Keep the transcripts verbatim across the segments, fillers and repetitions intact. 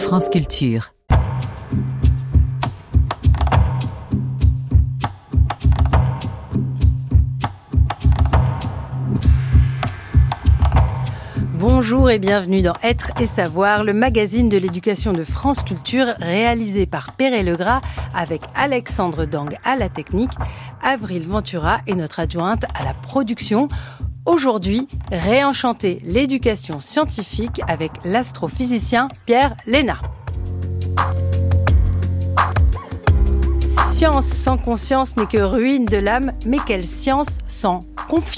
France Culture. Bonjour et bienvenue dans Être et Savoir, le magazine de l'éducation de France Culture réalisé par Perret Legras avec Alexandre Dang à la technique, Avril Ventura et notre adjointe à la production. Aujourd'hui, réenchanter l'éducation scientifique avec l'astrophysicien Pierre Léna. Science sans conscience n'est que ruine de l'âme, mais quelle science sans confiance ?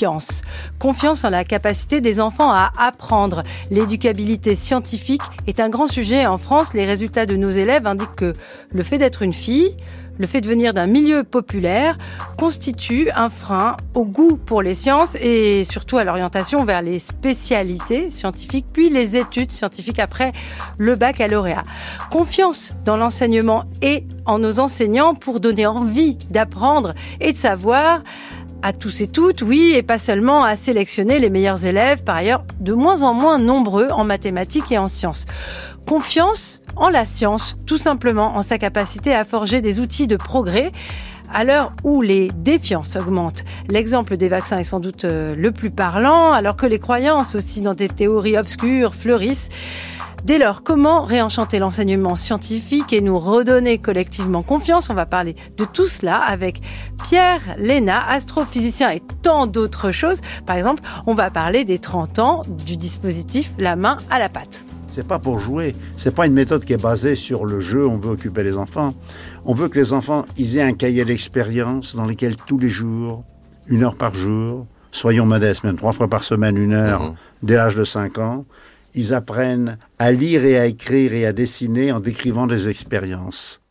Confiance en la capacité des enfants à apprendre. L'éducabilité scientifique est un grand sujet en France. Les résultats de nos élèves indiquent que le fait d'être une fille, le fait de venir d'un milieu populaire constitue un frein au goût pour les sciences et surtout à l'orientation vers les spécialités scientifiques, puis les études scientifiques après le baccalauréat. Confiance dans l'enseignement et en nos enseignants pour donner envie d'apprendre et de savoir à tous et toutes, oui, et pas seulement à sélectionner les meilleurs élèves, par ailleurs de moins en moins nombreux en mathématiques et en sciences. Confiance en la science, tout simplement en sa capacité à forger des outils de progrès à l'heure où les défiances augmentent. L'exemple des vaccins est sans doute le plus parlant, alors que les croyances aussi dans des théories obscures fleurissent. Dès lors, comment réenchanter l'enseignement scientifique et nous redonner collectivement confiance ? On va parler de tout cela avec Pierre Léna, astrophysicien et tant d'autres choses. Par exemple, on va parler des trente ans du dispositif La main à la pâte. C'est pas pour jouer, c'est pas une méthode qui est basée sur le jeu, on veut occuper les enfants. On veut que les enfants ils aient un cahier d'expérience dans lequel tous les jours, une heure par jour, soyons modestes, même trois fois par semaine, une heure, mmh. dès l'âge de cinq ans, ils apprennent à lire et à écrire et à dessiner en décrivant des expériences.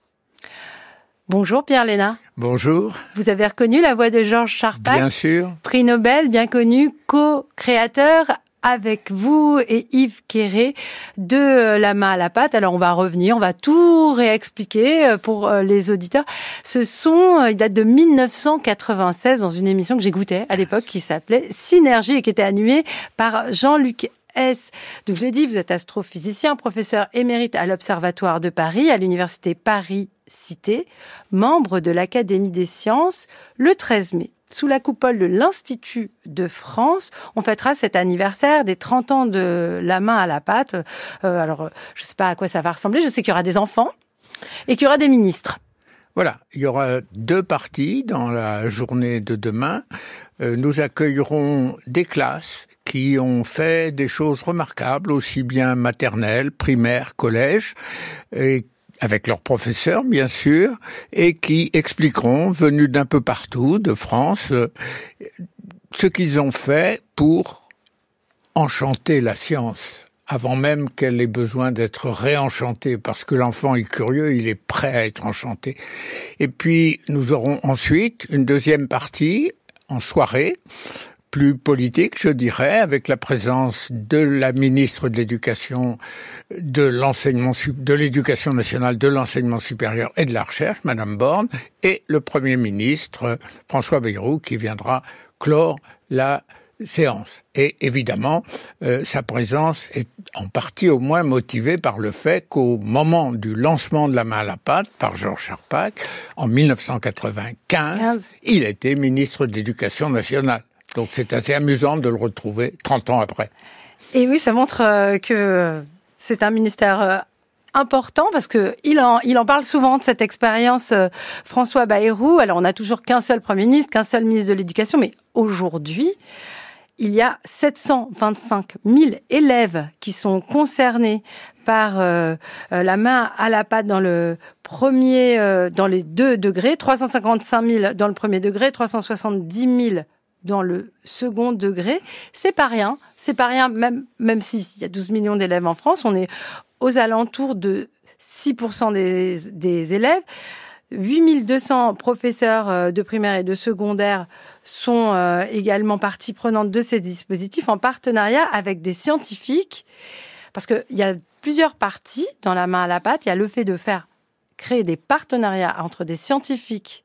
Bonjour Pierre Léna. Bonjour. Vous avez reconnu la voix de Georges Charpak ? Bien sûr. Prix Nobel, bien connu, co-créateur avec vous et Yves Quéré de La main à la pâte. Alors on va revenir, on va tout réexpliquer pour les auditeurs. Ce son, il date de dix-neuf cent quatre-vingt-seize dans une émission que j'écoutais à l'époque qui s'appelait Synergie et qui était animée par Jean-Luc S. Donc je l'ai dit, vous êtes astrophysicien, professeur émérite à l'Observatoire de Paris, à l'Université Paris-Cité, membre de l'Académie des sciences. Le treize mai, sous la coupole de l'Institut de France, on fêtera cet anniversaire des trente ans de La main à la pâte. Euh, alors, je ne sais pas à quoi ça va ressembler. Je sais qu'il y aura des enfants et qu'il y aura des ministres. Voilà, il y aura deux parties dans la journée de demain. Euh, nous accueillerons des classes qui ont fait des choses remarquables, aussi bien maternelle, primaire, collège, et avec leurs professeurs, bien sûr, et qui expliqueront, venus d'un peu partout, de France, ce qu'ils ont fait pour enchanter la science, avant même qu'elle ait besoin d'être réenchantée, parce que l'enfant est curieux, il est prêt à être enchanté. Et puis, nous aurons ensuite une deuxième partie, en soirée, plus politique, je dirais, avec la présence de la ministre de l'Éducation, de l'enseignement, de l'Éducation nationale, de l'enseignement supérieur et de la recherche, Madame Borne, et le Premier ministre, François Bayrou, qui viendra clore la séance. Et évidemment, euh, sa présence est en partie au moins motivée par le fait qu'au moment du lancement de La main à la pâte, par Georges Charpak, en dix-neuf cent quatre-vingt-quinze, quinze. Il était ministre de l'Éducation nationale. Donc c'est assez amusant de le retrouver trente ans après. Et oui, ça montre euh, que c'est un ministère euh, important parce que il en, il en parle souvent de cette expérience euh, François Bayrou. Alors on n'a toujours qu'un seul Premier ministre, qu'un seul ministre de l'Éducation, mais aujourd'hui, il y a sept cent vingt-cinq mille élèves qui sont concernés par euh, euh, La main à la pâte dans le premier, euh, dans les deux degrés, trois cent cinquante-cinq mille dans le premier degré, trois cent soixante-dix mille dans le second degré. C'est pas rien, c'est pas rien, même, même s'il y a douze millions d'élèves en France, on est aux alentours de six pour cent des, des élèves. huit mille deux cents professeurs de primaire et de secondaire sont euh, également partie prenante de ces dispositifs en partenariat avec des scientifiques. Parce qu'il y a plusieurs parties dans La main à la pâte. Il y a le fait de faire créer des partenariats entre des scientifiques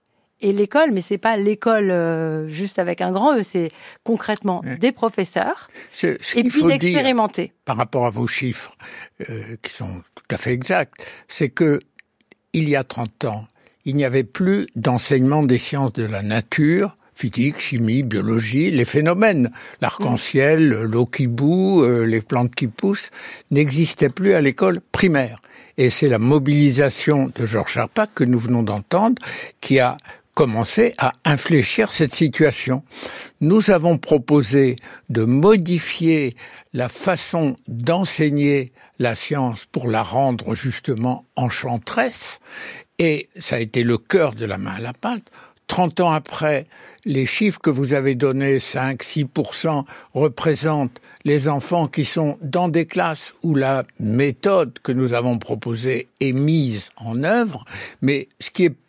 et l'école, mais c'est pas l'école euh, juste avec un grand E, c'est concrètement oui. des professeurs c'est, ce et puis d'expérimenter. Par rapport à vos chiffres, euh, qui sont tout à fait exacts, c'est que il y a trente ans, il n'y avait plus d'enseignement des sciences de la nature, physique, chimie, biologie, les phénomènes, l'arc-en-ciel, l'eau qui bout, euh, les plantes qui poussent, n'existaient plus à l'école primaire. Et c'est la mobilisation de Georges Charpak que nous venons d'entendre qui a commencé à infléchir cette situation. Nous avons proposé de modifier la façon d'enseigner la science pour la rendre justement enchanteresse, et ça a été le cœur de la main à la pâte. trente ans après, les chiffres que vous avez donnés, cinq à six pour cent, représentent les enfants qui sont dans des classes où la méthode que nous avons proposée est mise en œuvre. Mais ce qui est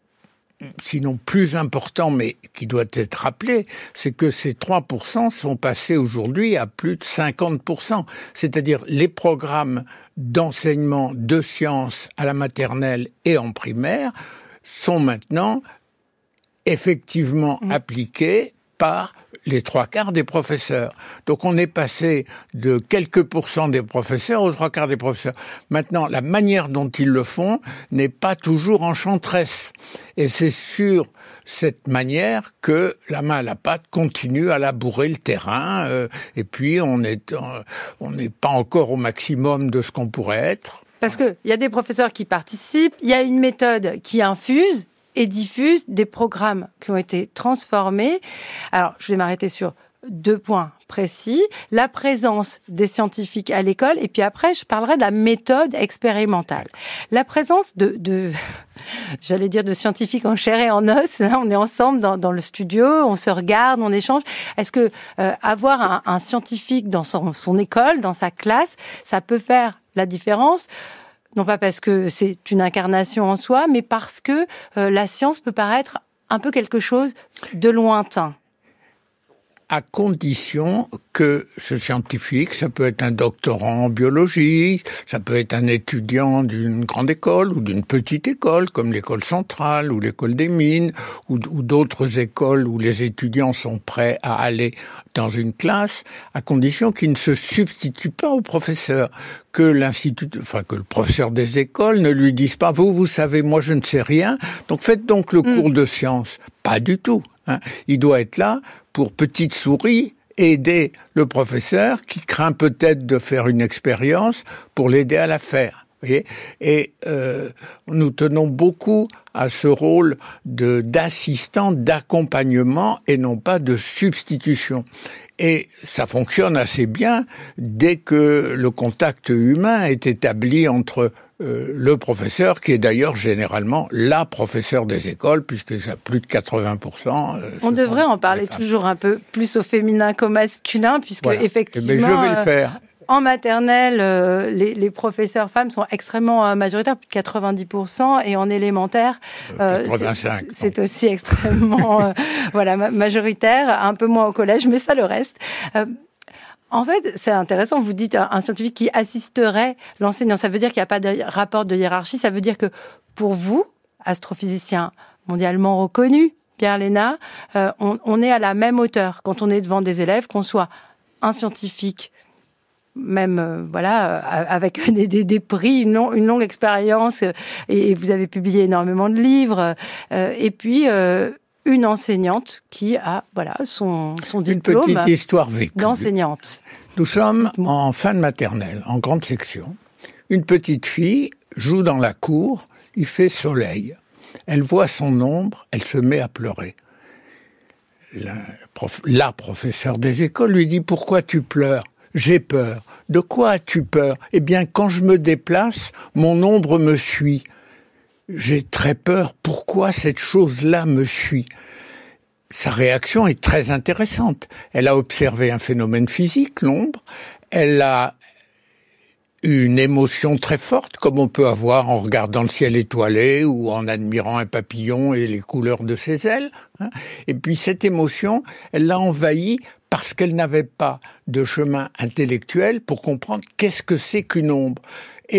sinon plus important, mais qui doit être rappelé, c'est que ces trois pour cent sont passés aujourd'hui à plus de cinquante pour cent. C'est-à-dire les programmes d'enseignement de sciences à la maternelle et en primaire sont maintenant effectivement mmh. appliqués par les trois quarts des professeurs. Donc on est passé de quelques pourcents des professeurs aux trois quarts des professeurs. Maintenant, la manière dont ils le font n'est pas toujours enchanteresse. Et c'est sur cette manière que la main à la pâte continue à labourer le terrain. Euh, et puis on est, euh, on n'est pas encore au maximum de ce qu'on pourrait être. Parce qu'il y a des professeurs qui participent, il y a une méthode qui infuse et diffuse des programmes qui ont été transformés. Alors, je vais m'arrêter sur deux points précis. La présence des scientifiques à l'école, et puis après, je parlerai de la méthode expérimentale. La présence de, de j'allais dire de scientifiques en chair et en os, là, on est ensemble dans, dans le studio, on se regarde, on échange. Est-ce que euh, avoir un, un scientifique dans son, son école, dans sa classe, ça peut faire la différence ? Non pas parce que c'est une incarnation en soi, mais parce que euh, la science peut paraître un peu quelque chose de lointain. À condition que ce scientifique, ça peut être un doctorant en biologie, ça peut être un étudiant d'une grande école ou d'une petite école, comme l'école centrale ou l'école des mines, ou, ou d'autres écoles où les étudiants sont prêts à aller dans une classe, à condition qu'il ne se substitue pas au professeur, que l'institut, enfin que le professeur des écoles ne lui dise pas « vous, vous savez, moi je ne sais rien, donc faites donc le mmh. cours de sciences ». Pas du tout. Hein. Il doit être là pour petite souris, aider le professeur qui craint peut-être de faire une expérience pour l'aider à la faire. Vous voyez ? Et euh, nous tenons beaucoup à ce rôle de, d'assistant, d'accompagnement et non pas de substitution. Et ça fonctionne assez bien dès que le contact humain est établi entre euh, le professeur, qui est d'ailleurs généralement la professeure des écoles, puisque ça a plus de quatre-vingts pour cent. Euh, On devrait en parler toujours un peu plus au féminin qu'au masculin, puisque voilà. effectivement... Mais je vais le faire. En maternelle, euh, les, les professeurs femmes sont extrêmement euh, majoritaires, plus de quatre-vingt-dix pour cent, et en élémentaire, euh, quatre-vingt-cinq, c'est, c'est aussi extrêmement euh, voilà, majoritaire, un peu moins au collège, mais ça le reste. Euh, En fait, c'est intéressant, vous dites un scientifique qui assisterait l'enseignant. Ça veut dire qu'il n'y a pas de rapport de hiérarchie. Ça veut dire que pour vous, astrophysicien mondialement reconnu, Pierre Léna, euh, on, on est à la même hauteur quand on est devant des élèves, qu'on soit un scientifique, même euh, voilà, euh, avec des, des, des prix, une, long, une longue expérience, euh, et, et vous avez publié énormément de livres, euh, et puis... Euh, une enseignante qui a voilà son, son diplôme une petite histoire vécue. D'enseignante. Nous sommes en fin de maternelle, en grande section. Une petite fille joue dans la cour, il fait soleil. Elle voit son ombre, elle se met à pleurer. La, prof, la professeure des écoles lui dit « Pourquoi tu pleures ? J'ai peur. » « De quoi as-tu peur ? Eh bien, quand je me déplace, mon ombre me suit. » J'ai très peur. Pourquoi cette chose-là me suit ? Sa réaction est très intéressante. Elle a observé un phénomène physique, l'ombre. Elle a eu une émotion très forte, comme on peut avoir en regardant le ciel étoilé ou en admirant un papillon et les couleurs de ses ailes. Et puis cette émotion, elle l'a envahie parce qu'elle n'avait pas de chemin intellectuel pour comprendre qu'est-ce que c'est qu'une ombre. Et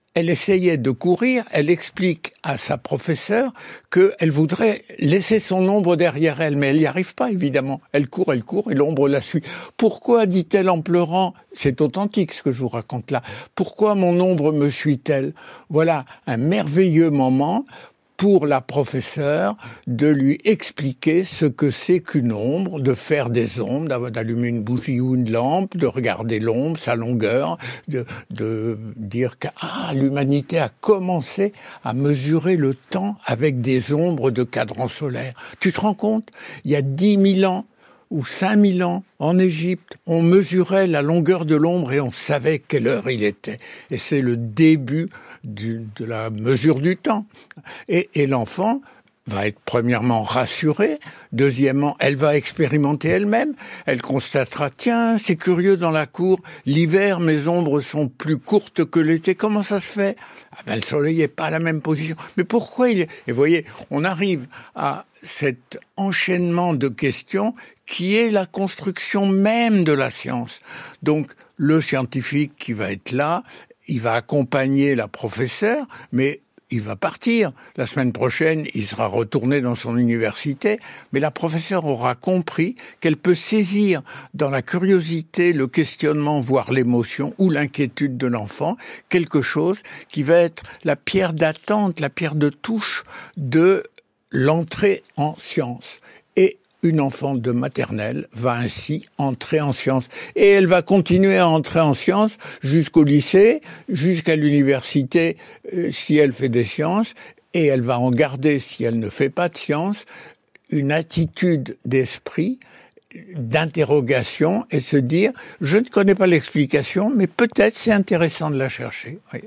elle essayait de courir, elle explique à sa professeure qu'elle voudrait laisser son ombre derrière elle, mais elle n'y arrive pas, évidemment. Elle court, elle court, et l'ombre la suit. Pourquoi, dit-elle en pleurant, c'est authentique ce que je vous raconte là, pourquoi mon ombre me suit-elle? Voilà un merveilleux moment pour la professeure de lui expliquer ce que c'est qu'une ombre, de faire des ombres, d'allumer une bougie ou une lampe, de regarder l'ombre, sa longueur, de, de dire que ah, l'humanité a commencé à mesurer le temps avec des ombres de cadran solaire. Tu te rends compte? Il y a dix mille ans ou cinq mille ans, en Égypte, on mesurait la longueur de l'ombre et on savait quelle heure il était. Et c'est le début du, de la mesure du temps. Et, et l'enfant va être premièrement rassurée, deuxièmement, elle va expérimenter elle-même, elle constatera, tiens, c'est curieux dans la cour, l'hiver, mes ombres sont plus courtes que l'été, comment ça se fait? Ah ben, le soleil n'est pas à la même position. Mais pourquoi il est... Et vous voyez, on arrive à cet enchaînement de questions qui est la construction même de la science. Donc, le scientifique qui va être là, il va accompagner la professeure, mais il va partir. La semaine prochaine, il sera retourné dans son université, mais la professeure aura compris qu'elle peut saisir dans la curiosité, le questionnement, voire l'émotion ou l'inquiétude de l'enfant, quelque chose qui va être la pierre d'attente, la pierre de touche de l'entrée en science. Et une enfant de maternelle va ainsi entrer en sciences. Et elle va continuer à entrer en sciences jusqu'au lycée, jusqu'à l'université, euh, si elle fait des sciences, et elle va en garder, si elle ne fait pas de sciences, une attitude d'esprit, d'interrogation, et se dire, je ne connais pas l'explication, mais peut-être c'est intéressant de la chercher. Oui.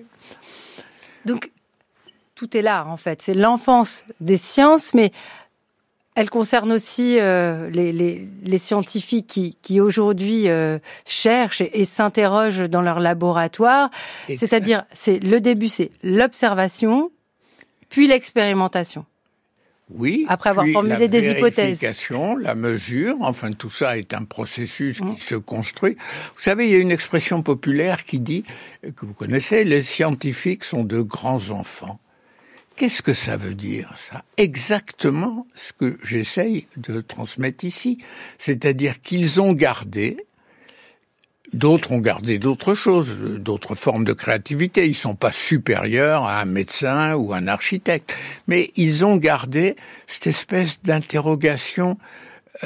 Donc, tout est là, en fait. C'est l'enfance des sciences, mais elle concerne aussi euh, les, les, les scientifiques qui, qui aujourd'hui euh, cherchent et, et s'interrogent dans leur laboratoire. Exact. C'est-à-dire, c'est le début, c'est l'observation, puis l'expérimentation. Oui, après avoir formulé des hypothèses. La vérification, la mesure, enfin tout ça est un processus qui mmh. se construit. Vous savez, il y a une expression populaire qui dit, que vous connaissez, les scientifiques sont de grands enfants. Qu'est-ce que ça veut dire, ça? Exactement ce que j'essaye de transmettre ici. C'est-à-dire qu'ils ont gardé, d'autres ont gardé d'autres choses, d'autres formes de créativité. Ils sont pas supérieurs à un médecin ou un architecte. Mais ils ont gardé cette espèce d'interrogation euh,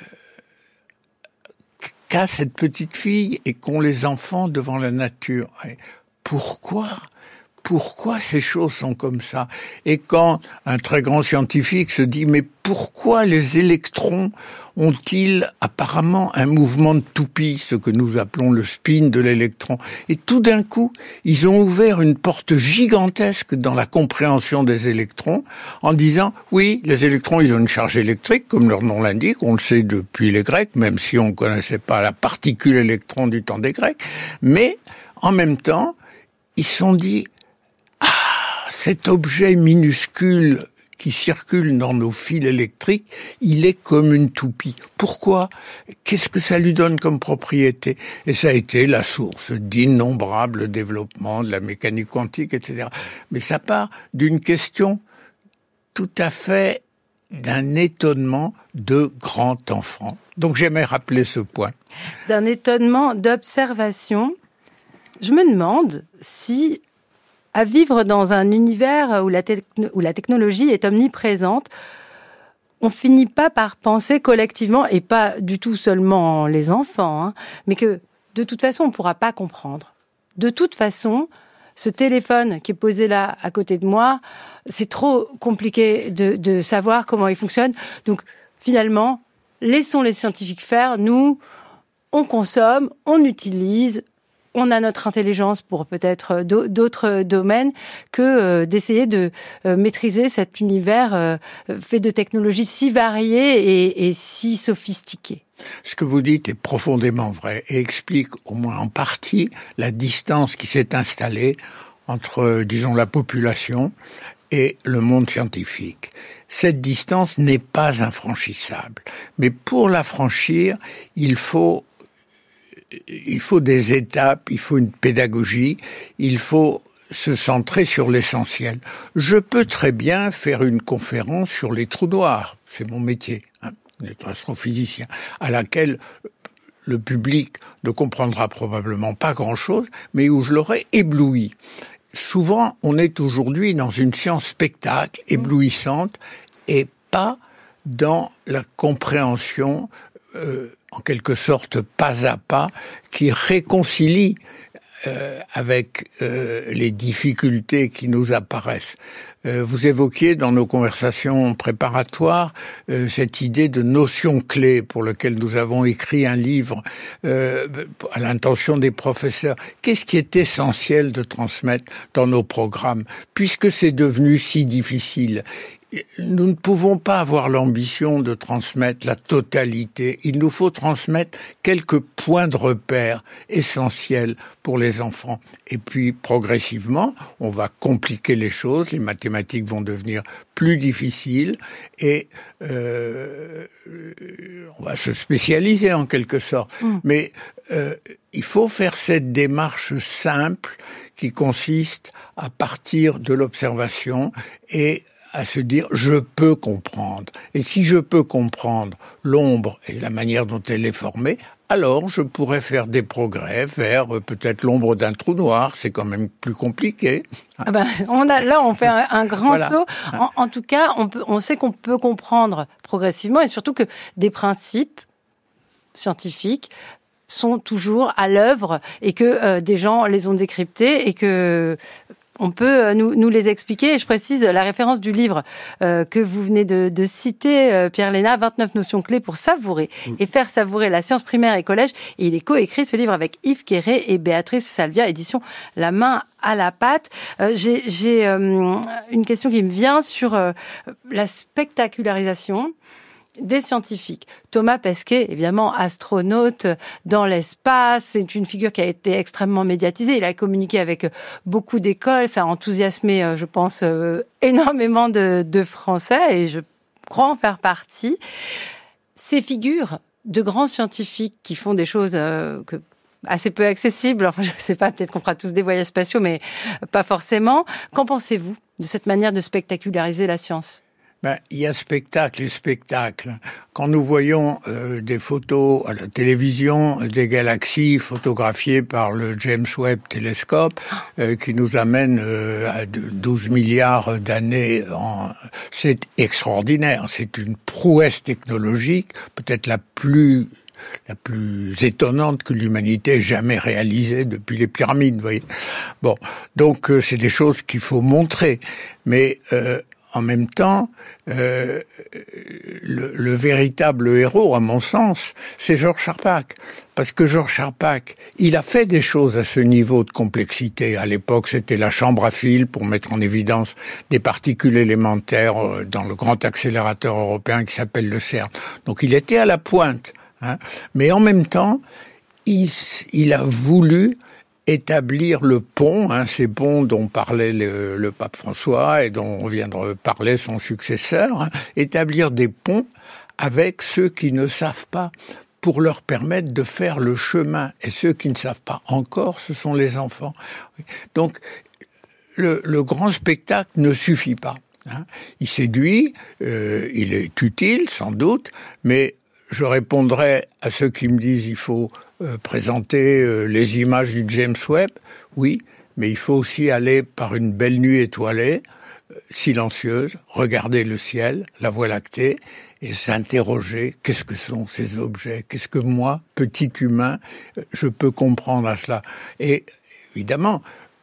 qu'a cette petite fille et qu'ont les enfants devant la nature. Et pourquoi ? Pourquoi ces choses sont comme ça? Et quand un très grand scientifique se dit « Mais pourquoi les électrons ont-ils apparemment un mouvement de toupie, ce que nous appelons le spin de l'électron ?» Et tout d'un coup, ils ont ouvert une porte gigantesque dans la compréhension des électrons en disant « Oui, les électrons, ils ont une charge électrique, comme leur nom l'indique, on le sait depuis les Grecs, même si on ne connaissait pas la particule électron du temps des Grecs, mais en même temps, ils se sont dit « cet objet minuscule qui circule dans nos fils électriques, il est comme une toupie. Pourquoi? Qu'est-ce que ça lui donne comme propriété? Et ça a été la source d'innombrables développements de la mécanique quantique, et cetera. Mais ça part d'une question tout à fait d'un étonnement de grand enfant. Donc j'aimerais rappeler ce point. D'un étonnement d'observation. Je me demande si... à vivre dans un univers où la, te- où la technologie est omniprésente, on finit pas par penser collectivement, et pas du tout seulement les enfants, hein, mais que de toute façon, on ne pourra pas comprendre. De toute façon, ce téléphone qui est posé là, à côté de moi, c'est trop compliqué de, de savoir comment il fonctionne. Donc, finalement, laissons les scientifiques faire. Nous, on consomme, on utilise, on a notre intelligence pour peut-être d'autres domaines que euh, d'essayer de euh, maîtriser cet univers euh, fait de technologies si variées et, et si sophistiquées. Ce que vous dites est profondément vrai et explique au moins en partie la distance qui s'est installée entre, disons, la population et le monde scientifique. Cette distance n'est pas infranchissable. Mais pour la franchir, il faut Il faut des étapes, il faut une pédagogie, il faut se centrer sur l'essentiel. Je peux très bien faire une conférence sur les trous noirs, c'est mon métier, hein, d'être astrophysicien, à laquelle le public ne comprendra probablement pas grand-chose, mais où je l'aurai ébloui. Souvent, on est aujourd'hui dans une science spectacle éblouissante et pas dans la compréhension, euh, en quelque sorte pas à pas, qui réconcilie euh, avec euh, les difficultés qui nous apparaissent. Euh, vous évoquiez dans nos conversations préparatoires euh, cette idée de notion clé pour laquelle nous avons écrit un livre euh, à l'intention des professeurs. Qu'est-ce qui est essentiel de transmettre dans nos programmes, puisque c'est devenu si difficile? Nous ne pouvons pas avoir l'ambition de transmettre la totalité. Il nous faut transmettre quelques points de repère essentiels pour les enfants. Et puis, progressivement, on va compliquer les choses. Les mathématiques vont devenir plus difficiles et euh, on va se spécialiser en quelque sorte. Mmh. Mais euh, il faut faire cette démarche simple qui consiste à partir de l'observation et à se dire « je peux comprendre ». Et si je peux comprendre l'ombre et la manière dont elle est formée, alors je pourrais faire des progrès vers euh, peut-être l'ombre d'un trou noir. C'est quand même plus compliqué. Ah ben, on a, là, on fait un, un grand voilà. saut. En, en tout cas, on, peut, on sait qu'on peut comprendre progressivement et surtout que des principes scientifiques sont toujours à l'œuvre et que euh, des gens les ont décryptés et que on peut nous, nous les expliquer. Et je précise la référence du livre euh, que vous venez de, de citer, euh, Pierre Léna, vingt-neuf notions clés pour savourer mmh. et faire savourer la science primaire et collège. Et il est coécrit ce livre avec Yves Quéré et Béatrice Salvia, édition La Main à la pâte. Euh, j'ai j'ai euh, une question qui me vient sur euh, la spectacularisation des scientifiques. Thomas Pesquet, évidemment, astronaute dans l'espace, c'est une figure qui a été extrêmement médiatisée. Il a communiqué avec beaucoup d'écoles, ça a enthousiasmé, je pense, énormément de, de Français, et je crois en faire partie. Ces figures de grands scientifiques qui font des choses euh, que assez peu accessibles, enfin je ne sais pas, peut-être qu'on fera tous des voyages spatiaux, mais pas forcément. Qu'en pensez-vous de cette manière de spectaculariser la science ? Ben, il y a spectacle et spectacle. Quand nous voyons euh, des photos à la télévision des galaxies photographiées par le James Webb télescope, euh, qui nous amène euh, à douze milliards d'années, en... c'est extraordinaire. C'est une prouesse technologique, peut-être la plus la plus étonnante que l'humanité ait jamais réalisée depuis les pyramides, vous voyez. Bon, donc euh, c'est des choses qu'il faut montrer, mais euh, en même temps, euh, le, le véritable héros, à mon sens, c'est Georges Charpak. Parce que Georges Charpak, il a fait des choses à ce niveau de complexité. À l'époque, c'était la chambre à fil pour mettre en évidence des particules élémentaires dans le grand accélérateur européen qui s'appelle le CERN. Donc il était à la pointe. Hein. Mais en même temps, il, il a voulu établir le pont, hein, ces ponts dont parlait le, le pape François et dont vient de parler son successeur, hein, établir des ponts avec ceux qui ne savent pas pour leur permettre de faire le chemin. Et ceux qui ne savent pas encore, ce sont les enfants. Donc, le, le grand spectacle ne suffit pas. Hein. Il séduit, euh, il est utile, sans doute, mais je répondrai à ceux qui me disent il faut euh, présenter euh, les images du James Webb. Oui, mais il faut aussi aller par une belle nuit étoilée, euh, silencieuse, regarder le ciel, la Voie lactée, et s'interroger qu'est-ce que sont ces objets, qu'est-ce que moi, petit humain, je peux comprendre à cela. Et évidemment,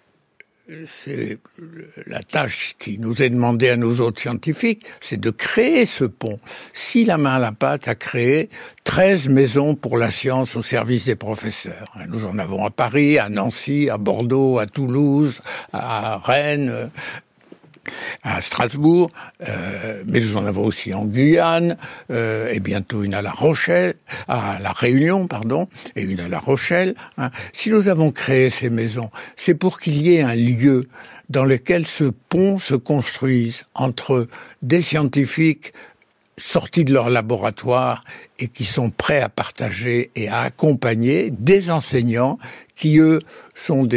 c'est la tâche qui nous est demandée à nous autres scientifiques, c'est de créer ce pont. Si La Main à la pâte a créé treize maisons pour la science au service des professeurs, nous en avons à Paris, à Nancy, à Bordeaux, à Toulouse, à Rennes, à Strasbourg, euh, mais nous en avons aussi en Guyane, euh, et bientôt une à La Rochelle, à La Réunion, pardon, et une à La Rochelle. Hein. Si nous avons créé ces maisons, c'est pour qu'il y ait un lieu dans lequel ce pont se construise entre des scientifiques sortis de leur laboratoire et qui sont prêts à partager et à accompagner des enseignants qui, eux, sont des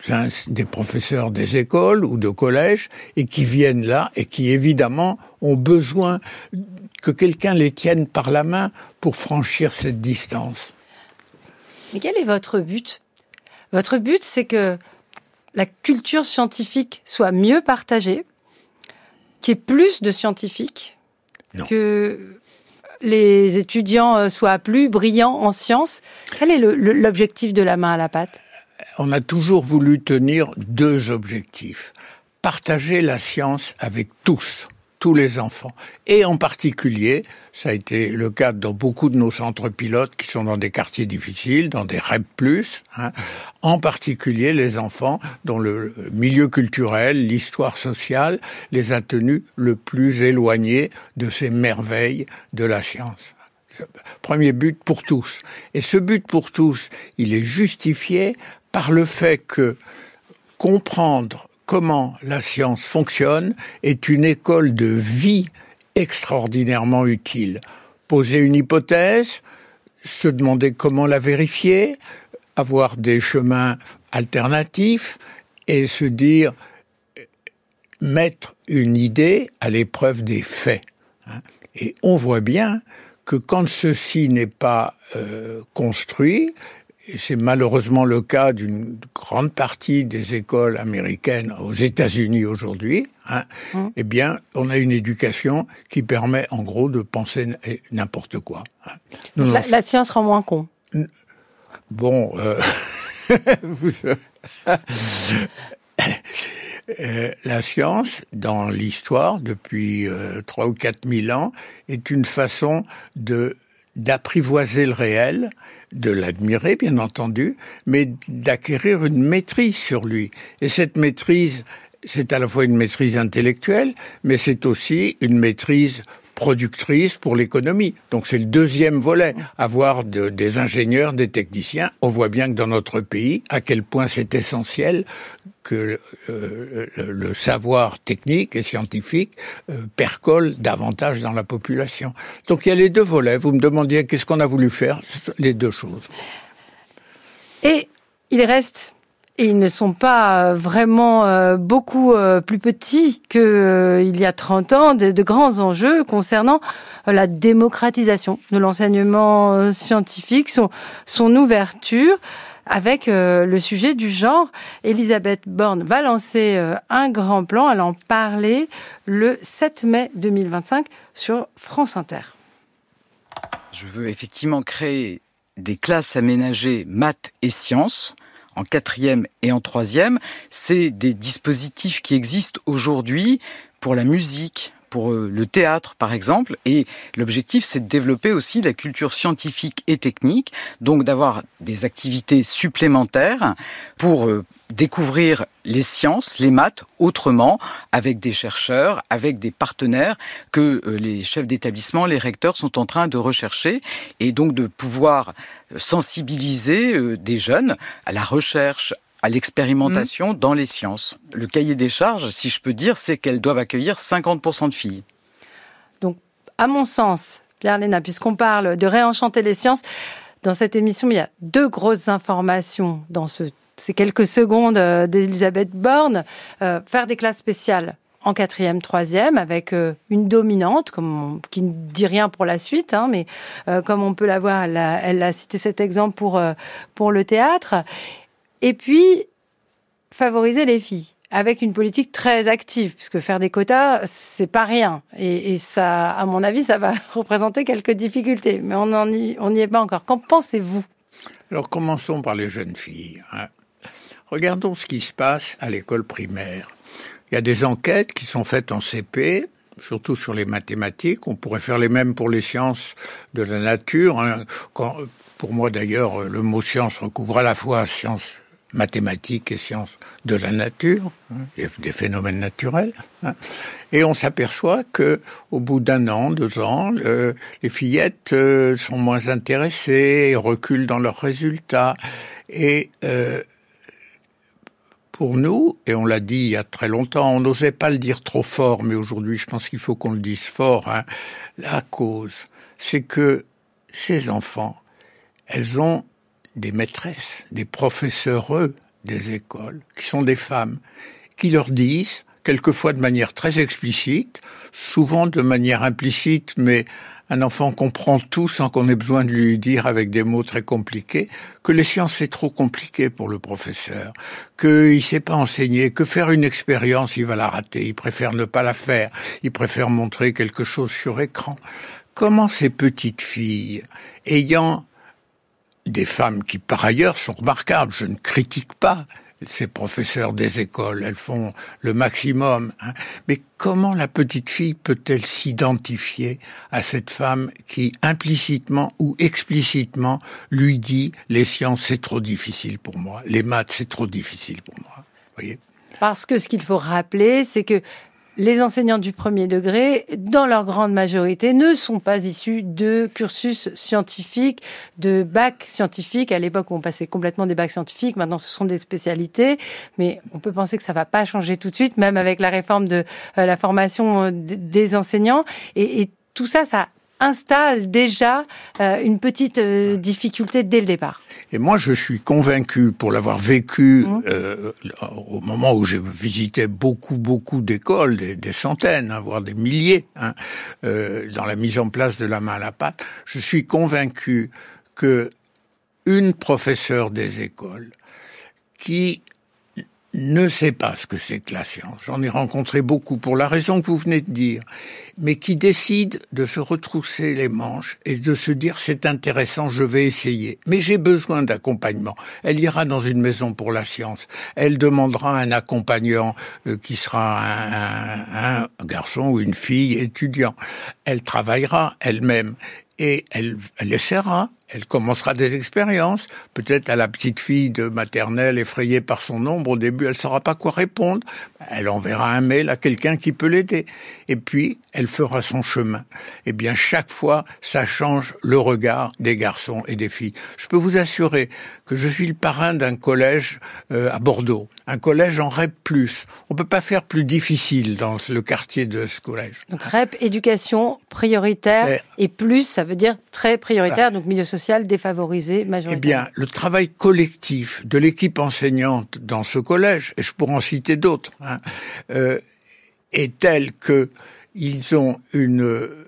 des professeurs des écoles ou de collèges et qui viennent là et qui évidemment ont besoin que quelqu'un les tienne par la main pour franchir cette distance. Mais quel est votre but ? Votre but, c'est que la culture scientifique soit mieux partagée, qu'il y ait plus de scientifiques, non. que les étudiants soient plus brillants en sciences. Quel est le, le, l'objectif de la main à la pâte ? On a toujours voulu tenir deux objectifs. Partager la science avec tous, tous les enfants. Et en particulier, ça a été le cas dans beaucoup de nos centres pilotes qui sont dans des quartiers difficiles, dans des R E P plus, hein, en particulier les enfants dont le milieu culturel, l'histoire sociale les a tenus le plus éloignés de ces merveilles de la science. Premier but pour tous. Et ce but pour tous, il est justifié par le fait que comprendre comment la science fonctionne est une école de vie extraordinairement utile. Poser une hypothèse, se demander comment la vérifier, avoir des chemins alternatifs et se dire mettre une idée à l'épreuve des faits. Et on voit bien que quand ceci n'est pas euh, construit, et c'est malheureusement le cas d'une grande partie des écoles américaines aux États-Unis aujourd'hui, hein, mmh. eh bien, on a une éducation qui permet, en gros, de penser n'importe quoi. Hein. Nous, la, la science rend moins con. Bon, euh, vous, euh, la science, dans l'histoire, depuis euh, trois ou quatre mille ans, est une façon de d'apprivoiser le réel, de l'admirer, bien entendu, mais d'acquérir une maîtrise sur lui. Et cette maîtrise, c'est à la fois une maîtrise intellectuelle, mais c'est aussi une maîtrise productrice pour l'économie. Donc c'est le deuxième volet, avoir de, des ingénieurs, des techniciens. On voit bien que dans notre pays, à quel point c'est essentiel que euh, le, le savoir technique et scientifique euh, percole davantage dans la population. Donc il y a les deux volets. Vous me demandiez qu'est-ce qu'on a voulu faire, les deux choses. Et il reste... Et ils ne sont pas vraiment euh, beaucoup euh, plus petits qu'il euh, y a trente ans, de, de grands enjeux concernant euh, la démocratisation de l'enseignement euh, scientifique, son, son ouverture avec euh, le sujet du genre. Elisabeth Borne va lancer euh, un grand plan, elle en parlait le sept mai deux mille vingt-cinq sur France Inter. Je veux effectivement créer des classes aménagées maths et sciences, en quatrième et en troisième. C'est des dispositifs qui existent aujourd'hui pour la musique, pour le théâtre par exemple, et l'objectif c'est de développer aussi la culture scientifique et technique, donc d'avoir des activités supplémentaires pour découvrir les sciences, les maths autrement, avec des chercheurs, avec des partenaires que les chefs d'établissement, les recteurs sont en train de rechercher, et donc de pouvoir sensibiliser des jeunes à la recherche, à l'expérimentation mmh. dans les sciences. Le cahier des charges, si je peux dire, c'est qu'elles doivent accueillir cinquante pour cent de filles. Donc, à mon sens, Pierre Léna, puisqu'on parle de réenchanter les sciences, dans cette émission, il y a deux grosses informations dans ce, ces quelques secondes d'Elisabeth Borne. Euh, faire des classes spéciales en quatrième, troisième, avec euh, une dominante, comme on, qui ne dit rien pour la suite, hein, mais euh, comme on peut la voir, elle a, elle a cité cet exemple pour, euh, pour le théâtre. Et puis, favoriser les filles, avec une politique très active, puisque faire des quotas, c'est pas rien. Et, et ça, à mon avis, ça va représenter quelques difficultés. Mais on n'y on n'y est pas encore. Qu'en pensez-vous ? Alors, commençons par les jeunes filles. Hein. Regardons ce qui se passe à l'école primaire. Il y a des enquêtes qui sont faites en C P, surtout sur les mathématiques. On pourrait faire les mêmes pour les sciences de la nature. Hein. Quand, pour moi, d'ailleurs, le mot science recouvre à la fois sciences mathématiques et sciences de la nature, hein, des phénomènes naturels. Hein. Et on s'aperçoit que, au bout d'un an, deux ans, le, les fillettes euh, sont moins intéressées, reculent dans leurs résultats. Et euh, pour nous, et on l'a dit il y a très longtemps, on n'osait pas le dire trop fort, mais aujourd'hui, je pense qu'il faut qu'on le dise fort. Hein. La cause, c'est que ces enfants, elles ont des maîtresses, des professeurs des écoles, qui sont des femmes, qui leur disent, quelquefois de manière très explicite, souvent de manière implicite, mais un enfant comprend tout sans qu'on ait besoin de lui dire avec des mots très compliqués, que les sciences c'est trop compliqué pour le professeur, qu'il ne sait pas enseigner, que faire une expérience il va la rater, il préfère ne pas la faire, il préfère montrer quelque chose sur écran. Comment ces petites filles, ayant des femmes qui par ailleurs sont remarquables, je ne critique pas ces professeurs des écoles, elles font le maximum, hein. Mais comment la petite fille peut-elle s'identifier à cette femme qui implicitement ou explicitement lui dit « les sciences c'est trop difficile pour moi, les maths c'est trop difficile pour moi ». Voyez ? Parce que ce qu'il faut rappeler, c'est que les enseignants du premier degré, dans leur grande majorité, ne sont pas issus de cursus scientifiques, de bacs scientifiques. À l'époque, on passait complètement des bacs scientifiques. Maintenant, ce sont des spécialités. Mais on peut penser que ça va pas changer tout de suite, même avec la réforme de euh, la formation des enseignants. Et, et tout ça, ça installe déjà euh, une petite euh, difficulté dès le départ. Et moi, je suis convaincu, pour l'avoir vécu mmh. euh, au moment où j'ai visité beaucoup, beaucoup d'écoles, des, des centaines, hein, voire des milliers, hein, euh, dans la mise en place de la main à la pâte, je suis convaincu que une professeure des écoles qui ne sait pas ce que c'est que la science, j'en ai rencontré beaucoup pour la raison que vous venez de dire, mais qui décide de se retrousser les manches et de se dire c'est intéressant, je vais essayer, mais j'ai besoin d'accompagnement. Elle ira dans une maison pour la science, elle demandera un accompagnant euh, qui sera un, un, un garçon ou une fille étudiant. Elle travaillera elle-même et elle, elle essaiera. Elle commencera des expériences, peut-être à la petite fille de maternelle effrayée par son nombre, au début elle ne saura pas quoi répondre, elle enverra un mail à quelqu'un qui peut l'aider, et puis elle fera son chemin. Eh bien chaque fois, ça change le regard des garçons et des filles. Je peux vous assurer que je suis le parrain d'un collège euh, à Bordeaux, un collège en R E P plus. On ne peut pas faire plus difficile dans le quartier de ce collège. Donc R E P, éducation prioritaire, et, et plus, ça veut dire très prioritaire, voilà. Donc milieu social défavorisé majoritairement. Eh bien, le travail collectif de l'équipe enseignante dans ce collège, et je pourrais en citer d'autres, hein, euh, est tel que ils ont une, euh,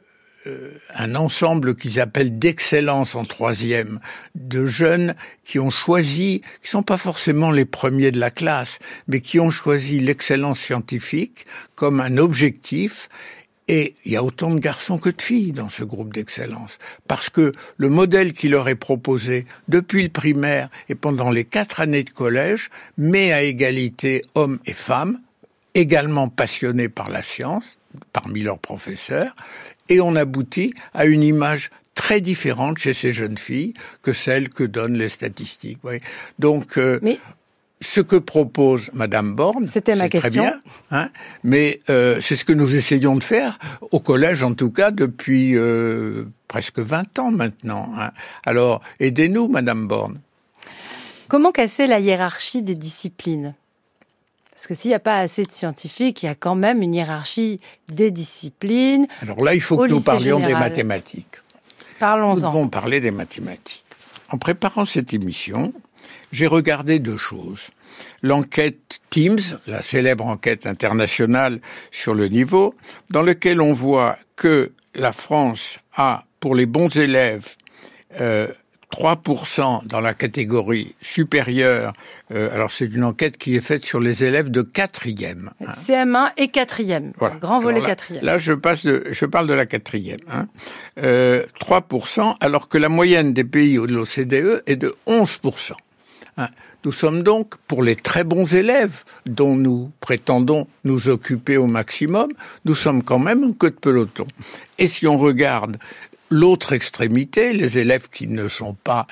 un ensemble qu'ils appellent d'excellence en troisième, de jeunes qui ont choisi, qui sont pas forcément les premiers de la classe, mais qui ont choisi l'excellence scientifique comme un objectif. Et il y a autant de garçons que de filles dans ce groupe d'excellence. Parce que le modèle qui leur est proposé depuis le primaire et pendant les quatre années de collège met à égalité hommes et femmes, également passionnés par la science, parmi leurs professeurs, et on aboutit à une image très différente chez ces jeunes filles que celle que donnent les statistiques. Oui. Donc, euh, Mais... ce que propose Madame Borne, c'était ma c'est question. Très bien, hein, mais euh, c'est ce que nous essayons de faire au collège, en tout cas depuis euh, presque vingt ans maintenant. Hein. Alors, aidez-nous, Madame Borne. Comment casser la hiérarchie des disciplines ? Parce que s'il n'y a pas assez de scientifiques, il y a quand même une hiérarchie des disciplines. Alors là, il faut que nous parlions général. des mathématiques. Parlons-en. Nous devons parler des mathématiques. En préparant cette émission, j'ai regardé deux choses. L'enquête Teams, la célèbre enquête internationale sur le niveau, dans laquelle on voit que la France a, pour les bons élèves, euh, trois pour cent dans la catégorie supérieure. Euh, alors c'est une enquête qui est faite sur les élèves de quatrième. Hein. C M un et quatrième, voilà. Grand volet là, quatrième. Là, je, passe de, je parle de la quatrième. Hein. Euh, trois pour cent, alors que la moyenne des pays de l'O C D E est de onze pour cent. Hein. Nous sommes donc, pour les très bons élèves dont nous prétendons nous occuper au maximum, nous sommes quand même en queue de peloton. Et si on regarde l'autre extrémité, les élèves qui ne sont pas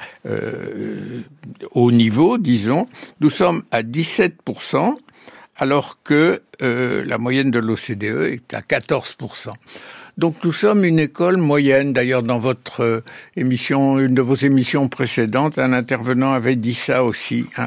euh, au niveau, disons, nous sommes à dix-sept pour cent, alors que euh, la moyenne de l'O C D E est à quatorze pour cent. Donc nous sommes une école moyenne. D'ailleurs, dans votre euh, émission, une de vos émissions précédentes, un intervenant avait dit ça aussi. Hein.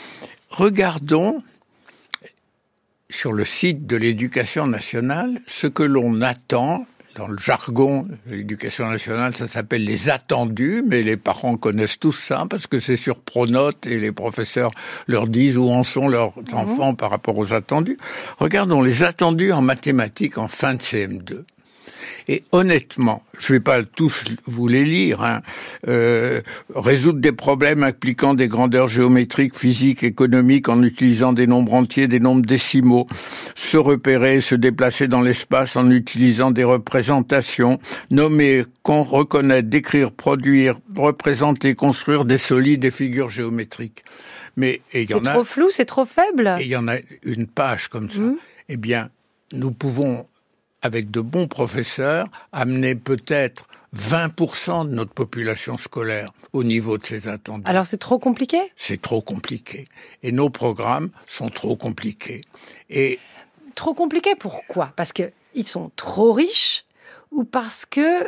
Regardons sur le site de l'Éducation nationale ce que l'on attend, dans le jargon de l'éducation nationale, ça s'appelle les attendus, mais les parents connaissent tous ça parce que c'est sur Pronote et les professeurs leur disent où en sont leurs mmh. enfants par rapport aux attendus. Regardons les attendus en mathématiques en fin de C M deux. Et honnêtement, je ne vais pas tous vous les lire, hein, euh, résoudre des problèmes impliquant des grandeurs géométriques, physiques, économiques en utilisant des nombres entiers, des nombres décimaux, se repérer, se déplacer dans l'espace en utilisant des représentations, nommer, qu'on reconnaître, décrire, produire, représenter, construire des solides, des figures géométriques. Mais et il y en a, c'est trop flou, c'est trop faible. Et il y en a une page comme ça. Mmh. Eh bien, nous pouvons, avec de bons professeurs, amener peut-être vingt pour cent de notre population scolaire au niveau de ces attendus. Alors c'est trop compliqué ? C'est trop compliqué. Et nos programmes sont trop compliqués. Et trop compliqué, pourquoi ? Parce qu'ils sont trop riches ou parce que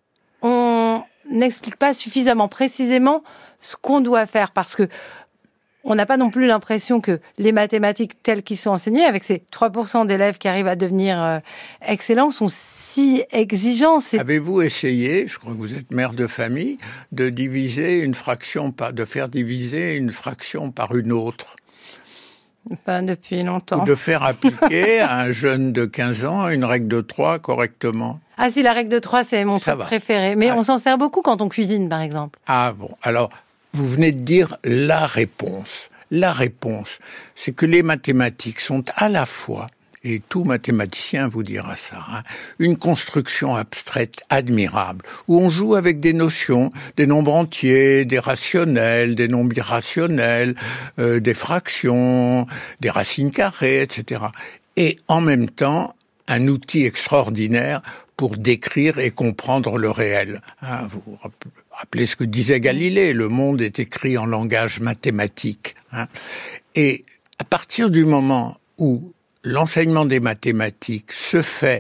on n'explique pas suffisamment précisément ce qu'on doit faire ? Parce que on n'a pas non plus l'impression que les mathématiques telles qu'elles sont enseignées, avec ces trois pour cent d'élèves qui arrivent à devenir euh, excellents, sont si exigeants. C'est... Avez-vous essayé, je crois que vous êtes mère de famille, de diviser une fraction, par, de faire diviser une fraction par une autre ? Pas depuis longtemps. Ou de faire appliquer à un jeune de quinze ans une règle de trois correctement ? Ah si, la règle de trois, c'est mon truc préféré. Mais ah. on s'en sert beaucoup quand on cuisine, par exemple. Ah bon, alors... Vous venez de dire la réponse. La réponse, c'est que les mathématiques sont à la fois, et tout mathématicien vous dira ça, hein, une construction abstraite admirable, où on joue avec des notions, des nombres entiers, des rationnels, des nombres irrationnels, euh, des fractions, des racines carrées, et cetera. Et en même temps, un outil extraordinaire pour décrire et comprendre le réel. Hein, vous vous rappelez ce que disait Galilée, le monde est écrit en langage mathématique. Hein. Et à partir du moment où l'enseignement des mathématiques se fait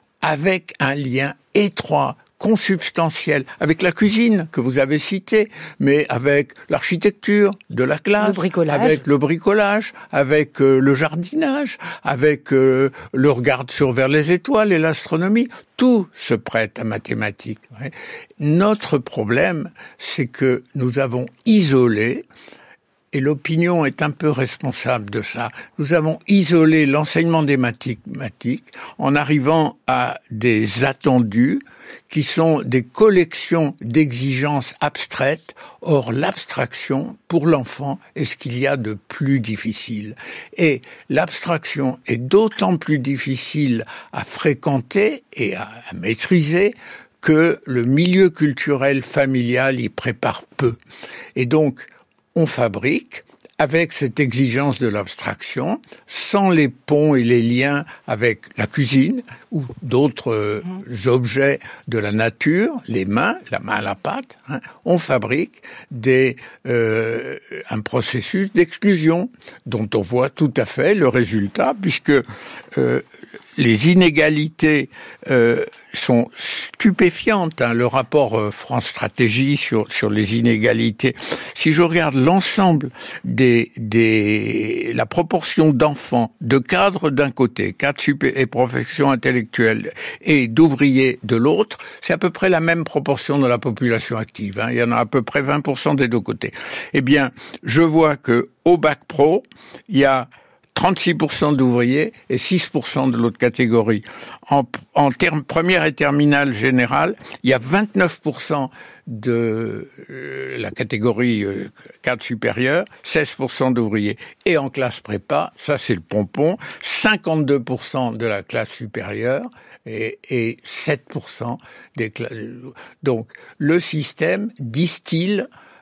avec un lien étroit, consubstantiel, avec la cuisine que vous avez citée, mais avec l'architecture de la classe, le bricolage. avec le bricolage, avec euh, le jardinage, avec euh, le regard sur vers les étoiles et l'astronomie, tout se prête à mathématiques. Ouais. Notre problème, c'est que nous avons isolé, et l'opinion est un peu responsable de ça, nous avons isolé l'enseignement des mathématiques en arrivant à des attendus qui sont des collections d'exigences abstraites. Or, l'abstraction, pour l'enfant, est ce qu'il y a de plus difficile. Et l'abstraction est d'autant plus difficile à fréquenter et à, à maîtriser que le milieu culturel familial y prépare peu. Et donc, on fabrique, avec cette exigence de l'abstraction, sans les ponts et les liens avec la cuisine ou d'autres euh, mmh. objets de la nature, les mains, la main à la pâte, hein, on fabrique des, euh, un processus d'exclusion dont on voit tout à fait le résultat, puisque euh, les inégalités euh, sont stupéfiantes. Hein, le rapport euh, France Stratégie sur sur les inégalités. Si je regarde l'ensemble des des la proportion d'enfants, de cadres d'un côté, cadres super et professions intellectuelles, et d'ouvriers de l'autre, c'est à peu près la même proportion de la population active. Hein, il y en a à peu près vingt pour cent des deux côtés. Eh bien, je vois que au bac pro, il y a trente-six pour cent d'ouvriers et six pour cent de l'autre catégorie. En, en termes première et terminale générale, il y a vingt-neuf pour cent de euh, la catégorie euh, cadre supérieur, seize pour cent d'ouvriers. Et en classe prépa, ça c'est le pompon, cinquante-deux pour cent de la classe supérieure et, et sept pour cent des classes. Donc, le système distille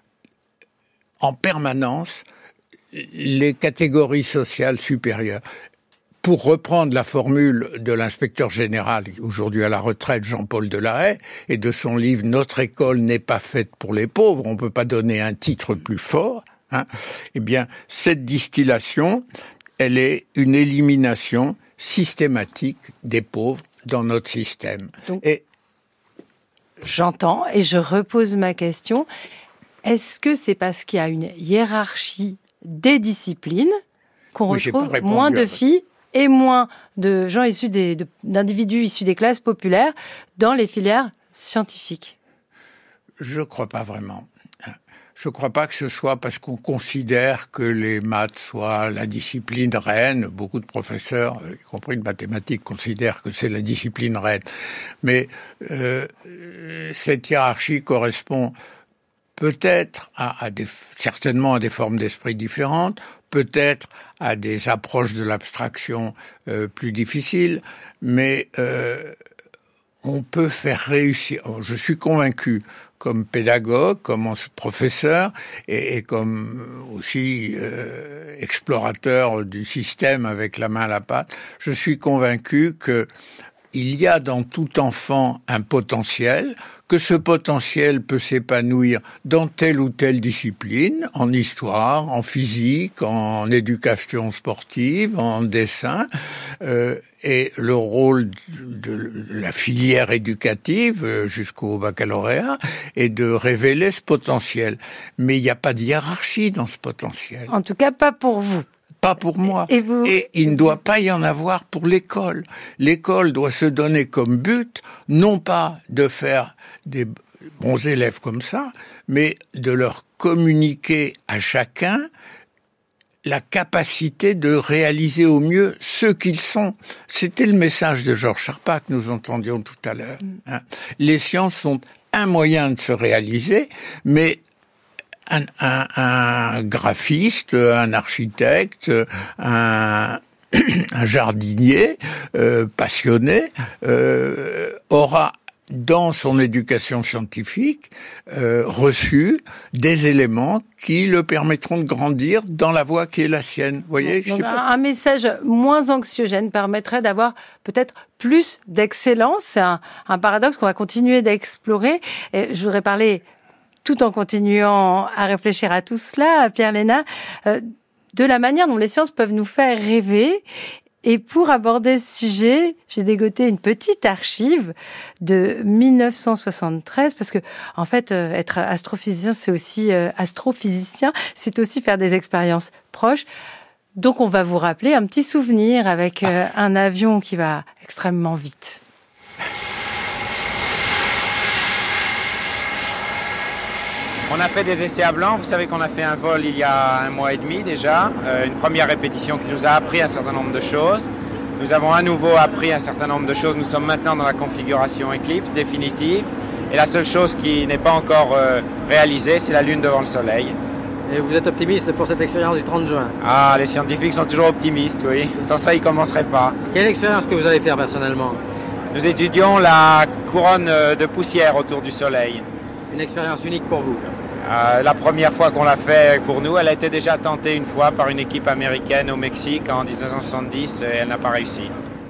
en permanence les catégories sociales supérieures. Pour reprendre la formule de l'inspecteur général, aujourd'hui à la retraite, Jean-Paul Delahaye, et de son livre « Notre école n'est pas faite pour les pauvres », on ne peut pas donner un titre plus fort, hein, eh bien, cette distillation, elle est une élimination systématique des pauvres dans notre système. Donc, et j'entends, et je repose ma question. Est-ce que c'est parce qu'il y a une hiérarchie des disciplines qu'on oui, retrouve moins de filles et moins de gens issus des, de, d'individus issus des classes populaires dans les filières scientifiques? Je ne crois pas vraiment. Je ne crois pas que ce soit parce qu'on considère que les maths soient la discipline reine. Beaucoup de professeurs, y compris de mathématiques, considèrent que c'est la discipline reine. Mais euh, cette hiérarchie correspond peut-être à, à des, certainement à des formes d'esprit différentes, peut-être à des approches de l'abstraction euh, plus difficiles, mais euh, on peut faire réussir. Je suis convaincu, comme pédagogue, comme professeur et, et comme aussi euh, explorateur du système avec la main à la pâte, je suis convaincu que il y a dans tout enfant un potentiel, que ce potentiel peut s'épanouir dans telle ou telle discipline, en histoire, en physique, en éducation sportive, en dessin, euh, et le rôle de la filière éducative jusqu'au baccalauréat est de révéler ce potentiel. Mais il n'y a pas de hiérarchie dans ce potentiel. En tout cas, pas pour vous. Pas pour moi. Et, vous... et il ne doit pas y en avoir pour l'école. L'école doit se donner comme but, non pas de faire des bons élèves comme ça, mais de leur communiquer à chacun la capacité de réaliser au mieux ce qu'ils sont. C'était le message de Georges Charpak que nous entendions tout à l'heure. Hein. Les sciences sont un moyen de se réaliser, mais Un, un, un graphiste, un architecte, un, un jardinier euh, passionné euh, aura dans son éducation scientifique euh, reçu des éléments qui le permettront de grandir dans la voie qui est la sienne. Vous voyez, je Donc, sais pas. Un message moins anxiogène permettrait d'avoir peut-être plus d'excellence. C'est un, un paradoxe qu'on va continuer d'explorer. Et je voudrais parler, tout en continuant à réfléchir à tout cela, Pierre Léna, euh, de la manière dont les sciences peuvent nous faire rêver. Et pour aborder ce sujet, j'ai dégoté une petite archive de dix-neuf cent soixante-treize, parce que, en fait, euh, être astrophysicien, c'est aussi euh, astrophysicien, c'est aussi faire des expériences proches. Donc, on va vous rappeler un petit souvenir avec euh, un avion qui va extrêmement vite. On a fait des essais à blanc. Vous savez qu'on a fait un vol il y a un mois et demi déjà, euh, une première répétition qui nous a appris un certain nombre de choses. Nous avons à nouveau appris un certain nombre de choses. Nous sommes maintenant dans la configuration Eclipse définitive. Et la seule chose qui n'est pas encore euh, réalisée, c'est la Lune devant le Soleil. Et vous êtes optimiste pour cette expérience du trente juin? Ah, les scientifiques sont toujours optimistes, oui. Sans ça, ils ne commenceraient pas. Quelle expérience que vous allez faire personnellement? Nous étudions la couronne de poussière autour du Soleil. Une expérience unique pour vous? Euh, la première fois qu'on l'a fait pour nous, elle a été déjà tentée une fois par une équipe américaine au Mexique en dix-neuf cent soixante-dix et elle n'a pas réussi.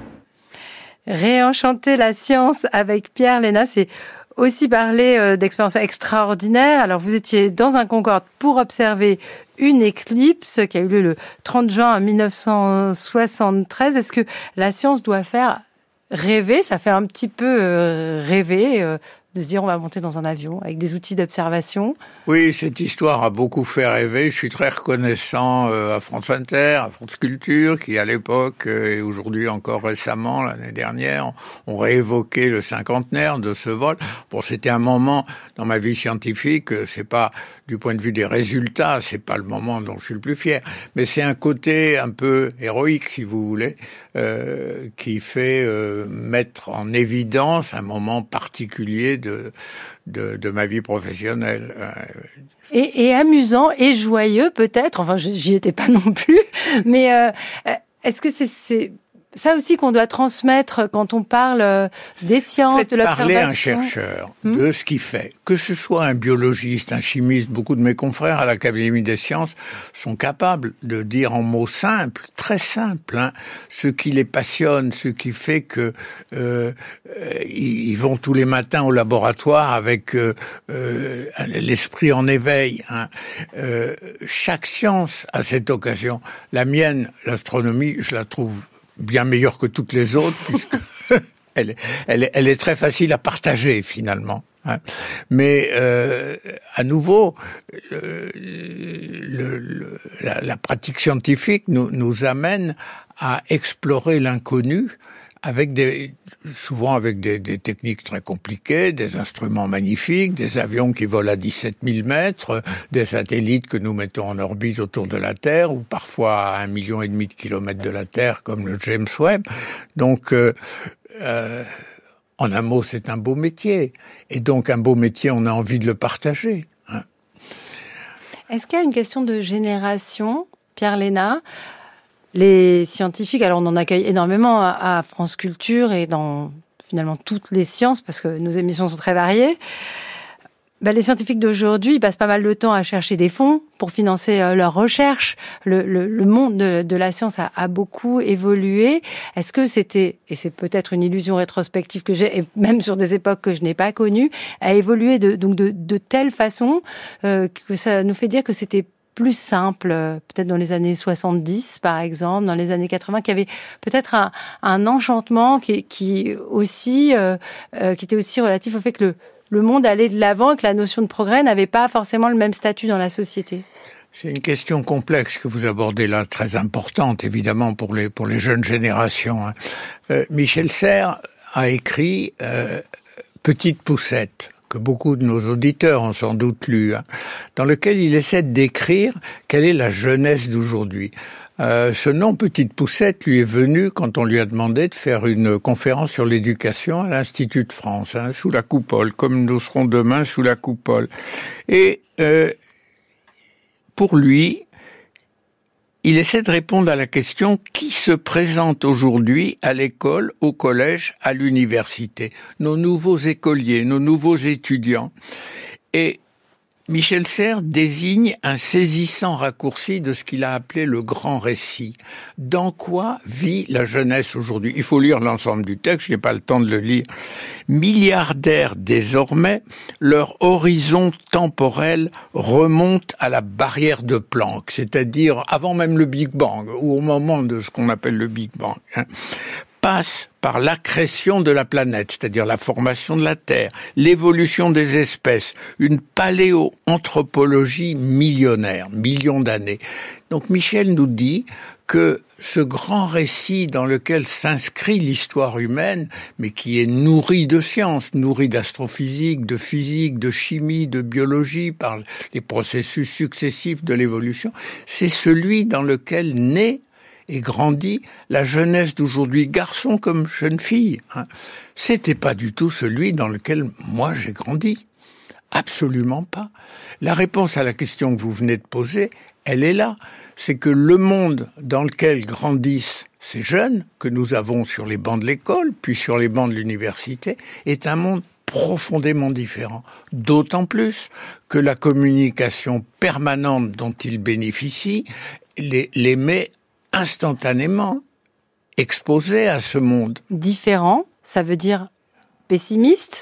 Réenchanter la science avec Pierre Léna, c'est aussi parler d'expériences extraordinaires. Alors, vous étiez dans un Concorde pour observer une éclipse qui a eu lieu le trente juin dix-neuf cent soixante-treize. Est-ce que la science doit faire rêver? Ça fait un petit peu rêver de se dire on va monter dans un avion avec des outils d'observation. Oui, cette histoire a beaucoup fait rêver. Je suis très reconnaissant à France Inter, à France Culture, qui à l'époque et aujourd'hui encore récemment, l'année dernière, ont réévoqué le cinquantenaire de ce vol. Bon, c'était un moment dans ma vie scientifique, c'est pas du point de vue des résultats, c'est pas le moment dont je suis le plus fier, mais c'est un côté un peu héroïque, si vous voulez, euh, qui fait euh, mettre en évidence un moment particulier de, de, de ma vie professionnelle. Et, et amusant et joyeux peut-être, enfin j'y étais pas non plus, mais euh, est-ce que c'est, c'est ça aussi qu'on doit transmettre quand on parle des sciences, Faites de l'observation? parler un chercheur hmm. de ce qu'il fait, que ce soit un biologiste, un chimiste, beaucoup de mes confrères à l'Académie des sciences sont capables de dire en mots simples, très simples, hein, ce qui les passionne, ce qui fait que euh, ils vont tous les matins au laboratoire avec euh, euh, l'esprit en éveil. Hein. Euh, chaque science a cette occasion. La mienne, l'astronomie, je la trouve bien meilleure que toutes les autres, puisque elle, elle, elle est très facile à partager finalement. Hein. Mais euh, à nouveau, euh, le, le, la, la pratique scientifique nous, nous amène à explorer l'inconnu, avec des, souvent avec des, des techniques très compliquées, des instruments magnifiques, des avions qui volent à dix-sept mille mètres, des satellites que nous mettons en orbite autour de la Terre, ou parfois à un million et demi de kilomètres de la Terre, comme le James Webb. Donc, euh, euh, en un mot, c'est un beau métier. Et donc, un beau métier, on a envie de le partager. Hein. Est-ce qu'il y a une question de génération, Pierre Léna ? Les scientifiques, alors on en accueille énormément à France Culture et dans finalement toutes les sciences, parce que nos émissions sont très variées. Ben, les scientifiques d'aujourd'hui, ils passent pas mal de temps à chercher des fonds pour financer euh, leurs recherches. Le, le, le monde de, de la science a, a beaucoup évolué. Est-ce que c'était, et c'est peut-être une illusion rétrospective que j'ai, et même sur des époques que je n'ai pas connues, a évolué de, donc de, de telle façon euh, que ça nous fait dire que c'était plus simple, peut-être dans les années soixante-dix, par exemple, dans les années quatre-vingts, qu'il y avait peut-être un, un enchantement qui, qui aussi, euh, euh, qui était aussi relatif au fait que le, le monde allait de l'avant et que la notion de progrès n'avait pas forcément le même statut dans la société. C'est une question complexe que vous abordez là, très importante, évidemment, pour les, pour les jeunes générations. Hein. Euh, Michel Serres a écrit euh, « Petite poussette ». Que beaucoup de nos auditeurs ont sans doute lu, hein, dans lequel il essaie de décrire quelle est la jeunesse d'aujourd'hui. Euh, ce nom Petite Poussette lui est venu quand on lui a demandé de faire une conférence sur l'éducation à l'Institut de France, hein, sous la coupole, comme nous serons demain sous la coupole. Et euh, pour lui, il essaie de répondre à la question « Qui se présente aujourd'hui à l'école, au collège, à l'université ?» Nos nouveaux écoliers, nos nouveaux étudiants. Et Michel Serres désigne un saisissant raccourci de ce qu'il a appelé le grand récit. Dans quoi vit la jeunesse aujourd'hui ? Il faut lire l'ensemble du texte, je n'ai pas le temps de le lire. Milliardaires désormais, leur horizon temporel remonte à la barrière de Planck, c'est-à-dire avant même le Big Bang, ou au moment de ce qu'on appelle le Big Bang, hein, passe par l'accrétion de la planète, c'est-à-dire la formation de la Terre, l'évolution des espèces, une paléoanthropologie millionnaire, millions d'années. Donc Michel nous dit que ce grand récit dans lequel s'inscrit l'histoire humaine, mais qui est nourri de sciences, nourri d'astrophysique, de physique, de chimie, de biologie, par les processus successifs de l'évolution, c'est celui dans lequel naît et grandit la jeunesse d'aujourd'hui, garçon comme jeune fille. Hein. C'était pas du tout celui dans lequel moi j'ai grandi. Absolument pas. La réponse à la question que vous venez de poser, elle est là. C'est que le monde dans lequel grandissent ces jeunes, que nous avons sur les bancs de l'école, puis sur les bancs de l'université, est un monde profondément différent. D'autant plus que la communication permanente dont ils bénéficient les, les met instantanément exposés à ce monde. Différent, ça veut dire pessimiste ?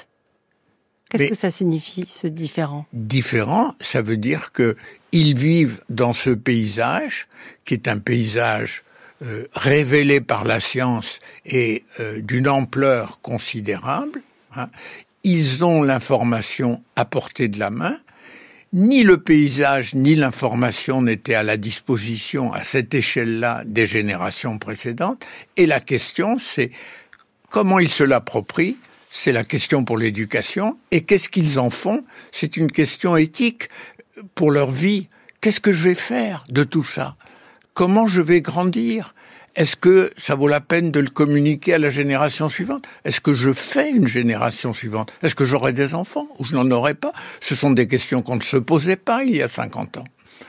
Qu'est-ce Mais que ça signifie, ce différent ? Différent, ça veut dire que ils vivent dans ce paysage, qui est un paysage euh, révélé par la science et euh, d'une ampleur considérable. Hein. Ils ont l'information à portée de la main. Ni le paysage, ni l'information n'étaient à la disposition, à cette échelle-là, des générations précédentes. Et la question, c'est comment ils se l'approprient. C'est la question pour l'éducation. Et qu'est-ce qu'ils en font ? C'est une question éthique pour leur vie. Qu'est-ce que je vais faire de tout ça ? Comment je vais grandir ? Est-ce que ça vaut la peine de le communiquer à la génération suivante ? Est-ce que je fais une génération suivante ? Est-ce que j'aurai des enfants ou je n'en aurai pas ? Ce sont des questions qu'on ne se posait pas il y a cinquante ans.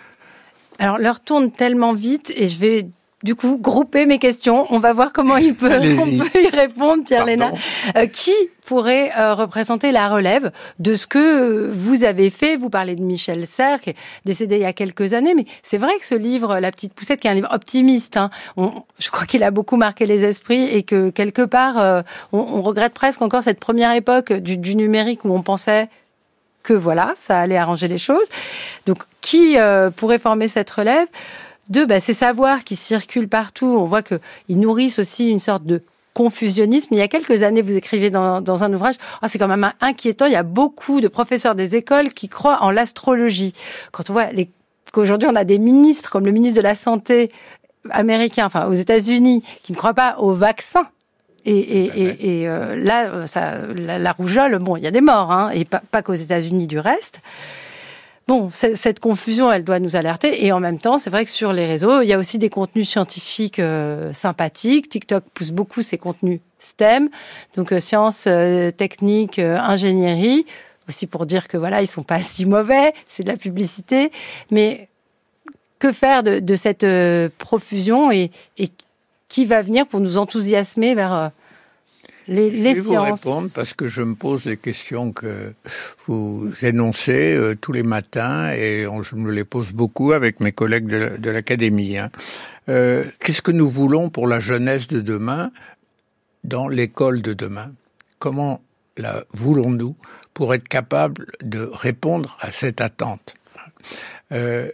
Alors, l'heure tourne tellement vite et je vais du coup grouper mes questions. On va voir comment il peut, on peut y répondre, Pierre Léna. Euh, qui pourrait euh, représenter la relève de ce que vous avez fait ? Vous parlez de Michel Serres, qui est décédé il y a quelques années, mais c'est vrai que ce livre, La Petite Poussette, qui est un livre optimiste, hein, on, je crois qu'il a beaucoup marqué les esprits et que quelque part, euh, on, on regrette presque encore cette première époque du, du numérique où on pensait que voilà, ça allait arranger les choses. Donc, qui euh, pourrait former cette relève ? Deux, bah, ces savoirs qui circulent partout, on voit qu'ils nourrissent aussi une sorte de confusionnisme. Il y a quelques années, vous écrivez dans, dans un ouvrage, oh, c'est quand même inquiétant, il y a beaucoup de professeurs des écoles qui croient en l'astrologie. Quand on voit les, qu'aujourd'hui on a des ministres, comme le ministre de la Santé, américains, enfin aux États-Unis, qui ne croient pas au vaccin. Et, et, et, et euh, là, ça, la, la rougeole, bon, il y a des morts, hein, et pas, pas qu'aux États-Unis du reste. Bon, cette confusion, elle doit nous alerter. Et en même temps, c'est vrai que sur les réseaux, il y a aussi des contenus scientifiques euh, sympathiques. TikTok pousse beaucoup ces contenus S T E M, donc euh, sciences, euh, techniques, euh, ingénierie, aussi pour dire que voilà, ils sont pas si mauvais, c'est de la publicité. Mais que faire de, de cette euh, profusion et, et qui va venir pour nous enthousiasmer vers euh, les, les sciences ? Je vais vous répondre parce que je me pose les questions que vous énoncez euh, tous les matins et on, je me les pose beaucoup avec mes collègues de, de l'académie. Hein. Euh, qu'est-ce que nous voulons pour la jeunesse de demain dans l'école de demain ? Comment la voulons-nous pour être capable de répondre à cette attente ? euh,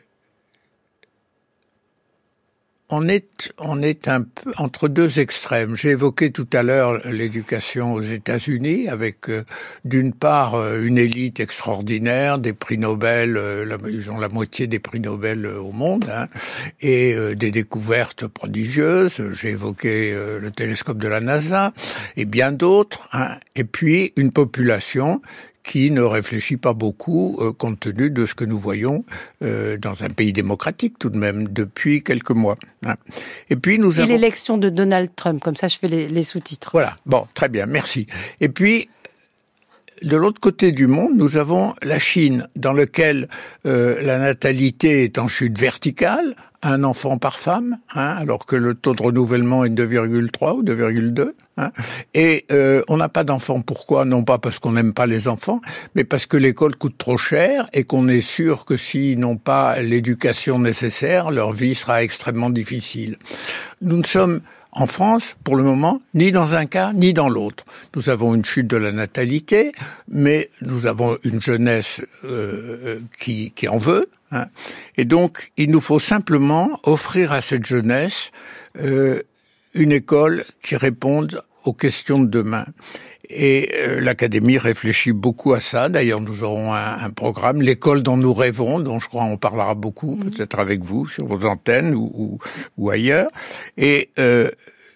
On est, on est un peu entre deux extrêmes. J'ai évoqué tout à l'heure l'éducation aux États-Unis avec, euh, d'une part, euh, une élite extraordinaire, des prix Nobel, euh, la, ils ont la moitié des prix Nobel euh, au monde, hein, et euh, des découvertes prodigieuses. J'ai évoqué euh, le télescope de la NASA et bien d'autres, hein, et puis une population qui ne réfléchit pas beaucoup euh, compte tenu de ce que nous voyons euh, dans un pays démocratique tout de même depuis quelques mois. Hein. Et puis nous et avons l'élection de Donald Trump, comme ça je fais les, les sous-titres. Voilà, bon, très bien, merci. Et puis de l'autre côté du monde, nous avons la Chine, dans laquelle euh, la natalité est en chute verticale, un enfant par femme, hein, alors que le taux de renouvellement est de deux virgule trois ou deux virgule deux. Hein, et euh, on n'a pas d'enfants. Pourquoi ? Non pas parce qu'on n'aime pas les enfants, mais parce que l'école coûte trop cher et qu'on est sûr que s'ils n'ont pas l'éducation nécessaire, leur vie sera extrêmement difficile. Nous ne sommes en France, pour le moment, ni dans un cas, ni dans l'autre. Nous avons une chute de la natalité, mais nous avons une jeunesse euh, qui, qui en veut. Hein. Et donc, il nous faut simplement offrir à cette jeunesse euh, une école qui réponde aux questions de demain. Et euh, l'Académie réfléchit beaucoup à ça. D'ailleurs, nous aurons un, un programme, l'école dont nous rêvons, dont je crois on parlera beaucoup, mmh. peut-être avec vous, sur vos antennes ou, ou, ou ailleurs. Et euh,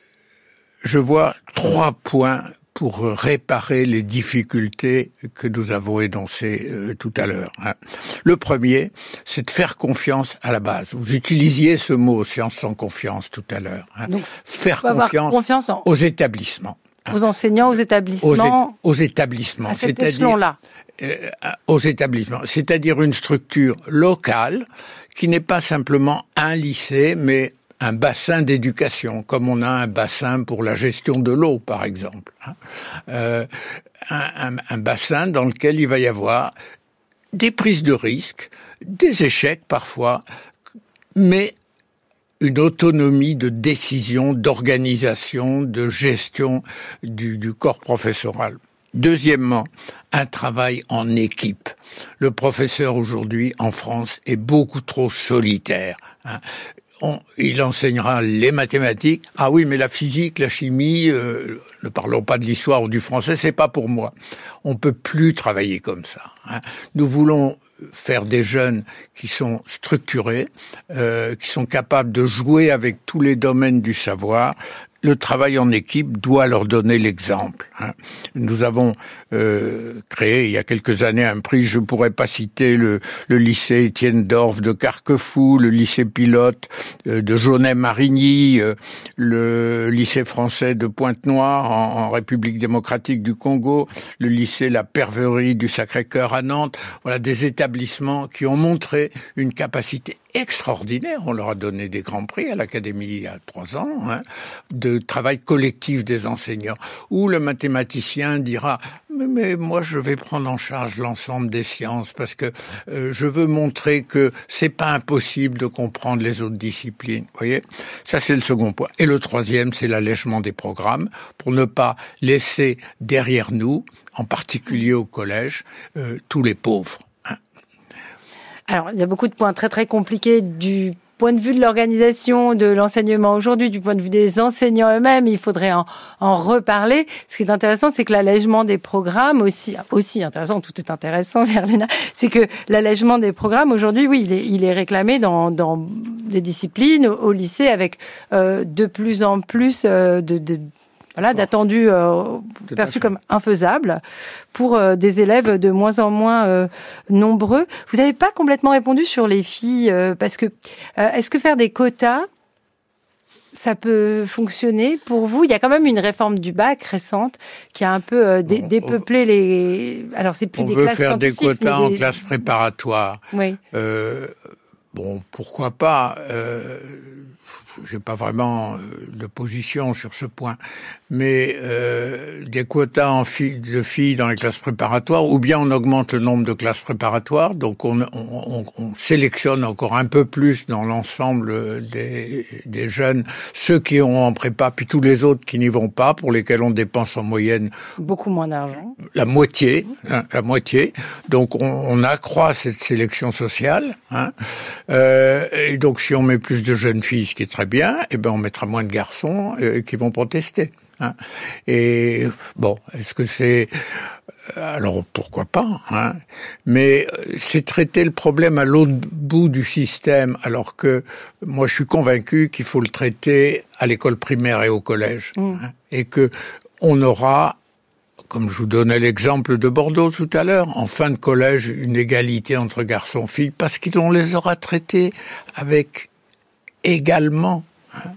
je vois trois points pour réparer les difficultés que nous avons énoncées euh, tout à l'heure. Hein. Le premier, c'est de faire confiance à la base. Vous utilisiez ce mot, science sans confiance, tout à l'heure. Hein. Donc, faire confiance, confiance en... aux établissements. Aux enseignants, aux établissements. Aux, é- aux établissements. À cet échelon-là. Euh, aux établissements. C'est-à-dire une structure locale qui n'est pas simplement un lycée, mais un bassin d'éducation, comme on a un bassin pour la gestion de l'eau, par exemple. Euh, un, un, un bassin dans lequel il va y avoir des prises de risques, des échecs parfois, mais une autonomie de décision, d'organisation, de gestion du, du corps professoral. Deuxièmement, un travail en équipe. Le professeur aujourd'hui en France est beaucoup trop solitaire. Hein. On, il enseignera les mathématiques. Ah oui, mais la physique, la chimie, euh, ne parlons pas de l'histoire ou du français, c'est pas pour moi. On peut plus travailler comme ça. Hein. Nous voulons faire des jeunes qui sont structurés, euh, qui sont capables de jouer avec tous les domaines du savoir. Le travail en équipe doit leur donner l'exemple. Hein. Nous avons euh, créé il y a quelques années un prix, je ne pourrais pas citer le, le lycée Étienne Dorf de Carquefou, le lycée pilote euh, de Jaunet-Marigny, euh, le lycée français de Pointe-Noire en, en République démocratique du Congo, le lycée La Perverie du Sacré-Cœur à Nantes. Voilà des établissements qui ont montré une capacité extraordinaire. On leur a donné des grands prix à l'Académie il y a trois ans, hein, de travail collectif des enseignants, où le mathématicien dira mais, mais moi je vais prendre en charge l'ensemble des sciences parce que euh, je veux montrer que c'est pas impossible de comprendre les autres disciplines. Vous voyez, ça c'est le second point. Et le troisième, c'est l'allègement des programmes pour ne pas laisser derrière nous, en particulier au collège, euh, tous les pauvres. Alors, il y a beaucoup de points très très compliqués du point de vue de l'organisation de l'enseignement aujourd'hui, du point de vue des enseignants eux-mêmes, il faudrait en, en reparler. Ce qui est intéressant, c'est que l'allègement des programmes, aussi, aussi intéressant, tout est intéressant, Verléna, c'est que l'allègement des programmes, aujourd'hui, oui, il est, il est réclamé dans, dans des disciplines, au, au lycée, avec euh, de plus en plus euh, de... de Voilà, d'attendus euh, perçus comme infaisables pour euh, des élèves de moins en moins euh, nombreux. Vous n'avez pas complètement répondu sur les filles, euh, parce que euh, est-ce que faire des quotas, ça peut fonctionner pour vous? Il y a quand même une réforme du bac récente qui a un peu euh, dé- dépeuplé les... Alors, c'est plus on des veut classes faire des quotas des... en classe préparatoire. Oui. Euh, bon, pourquoi pas euh, j'ai pas vraiment de position sur ce point, mais euh, des quotas en filles, de filles dans les classes préparatoires, ou bien on augmente le nombre de classes préparatoires, donc on, on, on sélectionne encore un peu plus dans l'ensemble des, des jeunes, ceux qui ont en prépa, puis tous les autres qui n'y vont pas, pour lesquels on dépense en moyenne beaucoup moins d'argent, la moitié, hein, la moitié. Donc on, on accroît cette sélection sociale, hein. Euh, et donc si on met plus de jeunes filles, ce qui est très bien, eh ben on mettra moins de garçons euh, qui vont protester. Hein. Et bon, est-ce que c'est... Alors pourquoi pas, hein. Mais c'est traiter le problème à l'autre bout du système, alors que moi je suis convaincu qu'il faut le traiter à l'école primaire et au collège, mmh. hein, et que on aura, comme je vous donnais l'exemple de Bordeaux tout à l'heure, en fin de collège, une égalité entre garçons et filles, parce qu'on les aura traités avec également. Hein.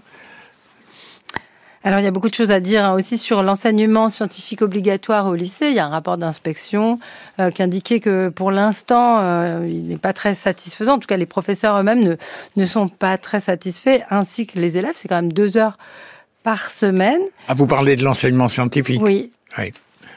Alors, il y a beaucoup de choses à dire hein, aussi sur l'enseignement scientifique obligatoire au lycée. Il y a un rapport d'inspection euh, qui indiquait que pour l'instant, euh, il n'est pas très satisfaisant. En tout cas, les professeurs eux-mêmes ne, ne sont pas très satisfaits, ainsi que les élèves. C'est quand même deux heures par semaine. Ah, vous parlez de l'enseignement scientifique ? Oui. Oui.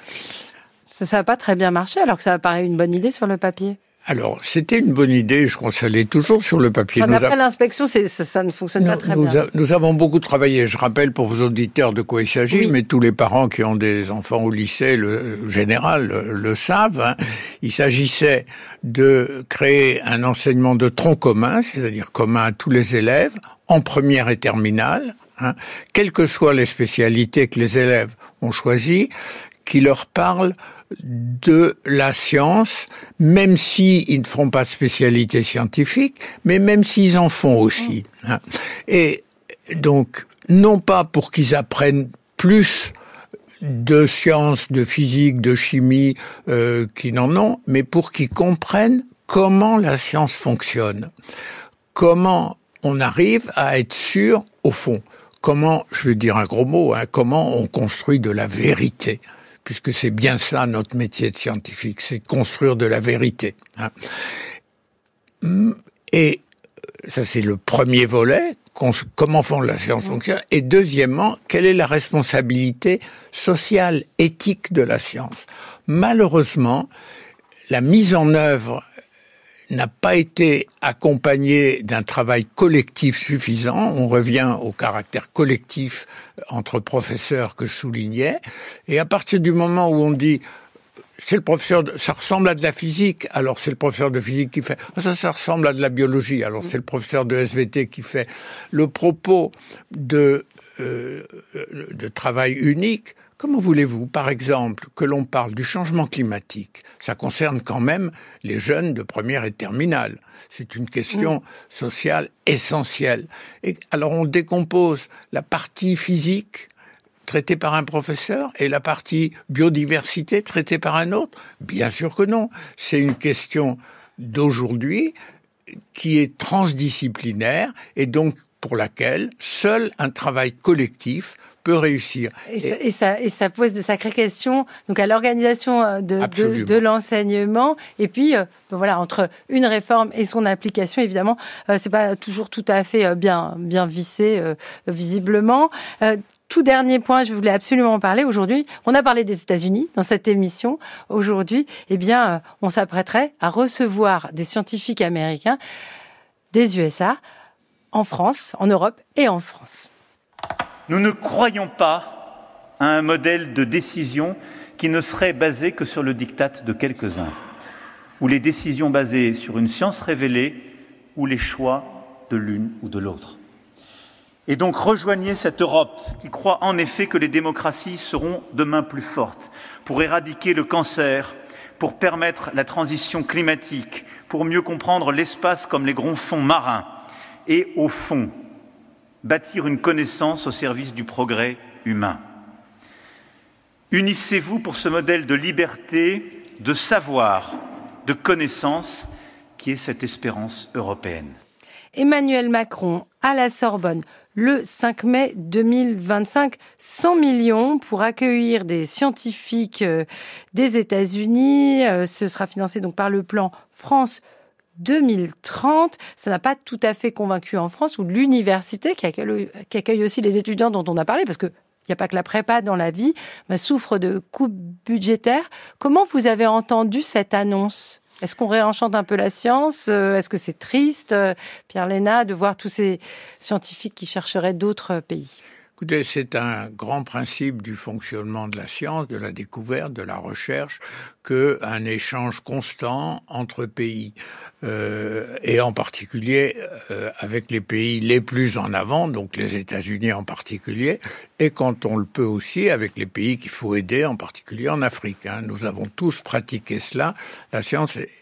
Ça n'a pas très bien marché, alors que ça paraît une bonne idée sur le papier. Alors, c'était une bonne idée, je crois que ça l'est toujours sur le papier. Enfin, d'après a... l'inspection, c'est, ça, ça ne fonctionne nous, pas très nous bien. A, nous avons beaucoup travaillé. Je rappelle pour vos auditeurs de quoi il s'agit, oui. mais tous les parents qui ont des enfants au lycée, le général, le, le savent. Hein. Il s'agissait de créer un enseignement de tronc commun, c'est-à-dire commun à tous les élèves, en première et terminale, hein, quelles que soient les spécialités que les élèves ont choisies, qui leur parlent de la science, même s'ils si ne font pas de spécialité scientifique, mais même s'ils en font aussi. Hein. Et donc, non pas pour qu'ils apprennent plus de sciences, de physique, de chimie euh, qu'ils n'en ont, mais pour qu'ils comprennent comment la science fonctionne. Comment on arrive à être sûr, au fond, comment, je vais dire un gros mot, hein, comment on construit de la vérité. Puisque c'est bien ça notre métier de scientifique, c'est de construire de la vérité. Hein. Et ça c'est le premier volet, comment font la science fonctionne. Et deuxièmement, quelle est la responsabilité sociale, éthique de la science. Malheureusement, la mise en œuvre n'a pas été accompagné d'un travail collectif suffisant. On revient au caractère collectif entre professeurs que je soulignais. Et à partir du moment où on dit c'est le professeur, de, ça ressemble à de la physique, alors c'est le professeur de physique qui fait. Ça, ça ressemble à de la biologie, alors c'est le professeur de S V T qui fait. Le propos de, euh, de travail unique. Comment voulez-vous, par exemple, que l'on parle du changement climatique ? Ça concerne quand même les jeunes de première et terminale. C'est une question sociale essentielle. Et alors on décompose la partie physique traitée par un professeur et la partie biodiversité traitée par un autre ? Bien sûr que non. C'est une question d'aujourd'hui qui est transdisciplinaire et donc pour laquelle seul un travail collectif peut réussir. Et, et, ça, et, ça, et ça pose de sacrées questions donc à l'organisation de, de, de l'enseignement. Et puis, euh, donc voilà, entre une réforme et son application, évidemment, euh, c'est pas toujours tout à fait bien, bien vissé, euh, visiblement. Euh, Tout dernier point, je voulais absolument en parler aujourd'hui. On a parlé des États-Unis dans cette émission. Aujourd'hui, eh bien, on s'apprêterait à recevoir des scientifiques américains des U S A en France, en Europe et en France. Nous ne croyons pas à un modèle de décision qui ne serait basé que sur le diktat de quelques-uns, où les décisions basées sur une science révélée, où les choix de l'une ou de l'autre. Et donc rejoignez cette Europe qui croit en effet que les démocraties seront demain plus fortes pour éradiquer le cancer, pour permettre la transition climatique, pour mieux comprendre l'espace comme les grands fonds marins et, au fond, bâtir une connaissance au service du progrès humain. Unissez-vous pour ce modèle de liberté, de savoir, de connaissance qui est cette espérance européenne. Emmanuel Macron à la Sorbonne le cinq mai deux mille vingt-cinq, cent millions pour accueillir des scientifiques euh, des États-Unis. Euh, ce sera financé donc par le plan France deux mille trente. Ça n'a pas tout à fait convaincu en France, où l'université, qui accueille, qui accueille aussi les étudiants dont on a parlé, parce que il n'y a pas que la prépa dans la vie, bah, souffre de coupes budgétaires. Comment vous avez entendu cette annonce ? Est-ce qu'on réenchante un peu la science ? Est-ce que c'est triste, Pierre Léna, de voir tous ces scientifiques qui chercheraient d'autres pays ? Écoutez, c'est un grand principe du fonctionnement de la science, de la découverte, de la recherche, qu'un échange constant entre pays, euh, et en particulier euh, avec les pays les plus en avant, donc les États-Unis en particulier, et quand on le peut aussi avec les pays qu'il faut aider, en particulier en Afrique. Hein. Nous avons tous pratiqué cela. La science est,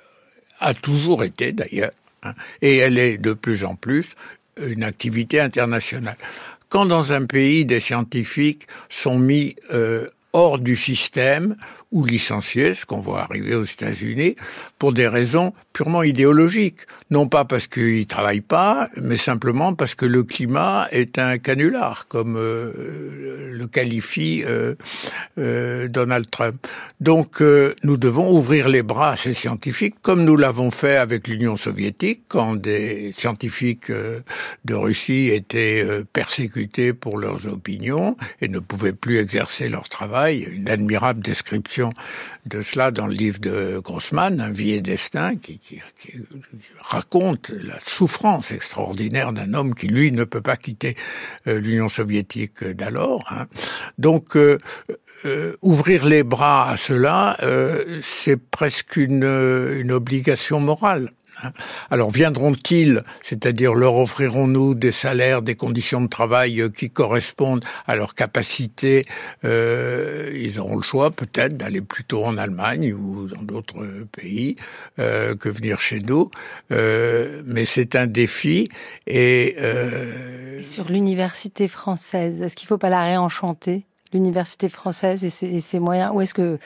a toujours été d'ailleurs, hein, et elle est de plus en plus une activité internationale. Quand dans un pays, des scientifiques sont mis euh, hors du système ou licenciés, ce qu'on voit arriver aux États-Unis, pour des raisons purement idéologiques. Non pas parce qu'ils ne travaillent pas, mais simplement parce que le climat est un canular, comme euh, le qualifie euh, euh, Donald Trump. Donc euh, nous devons ouvrir les bras à ces scientifiques, comme nous l'avons fait avec l'Union soviétique, quand des scientifiques euh, de Russie étaient euh, persécutés pour leurs opinions et ne pouvaient plus exercer leur travail. Une admirable description de cela dans le livre de Grossman, Un vie et destin, qui, qui, qui raconte la souffrance extraordinaire d'un homme qui, lui, ne peut pas quitter euh, l'Union soviétique d'alors. Hein. Donc, euh, euh, ouvrir les bras à cela, euh, c'est presque une, une obligation morale. Alors viendront-ils, c'est-à-dire leur offrirons-nous des salaires, des conditions de travail qui correspondent à leur capacité, euh, ils auront le choix peut-être d'aller plutôt en Allemagne ou dans d'autres pays euh, que venir chez nous, euh, mais c'est un défi. Et, euh... et sur l'université française, est-ce qu'il ne faut pas la réenchanter, l'université française et ses, et ses moyens, ou est-ce que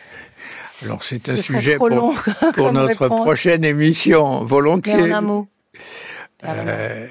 Alors c'est un sujet pour, pour notre réponse. Prochaine émission, volontiers. Mais en un mot. Euh,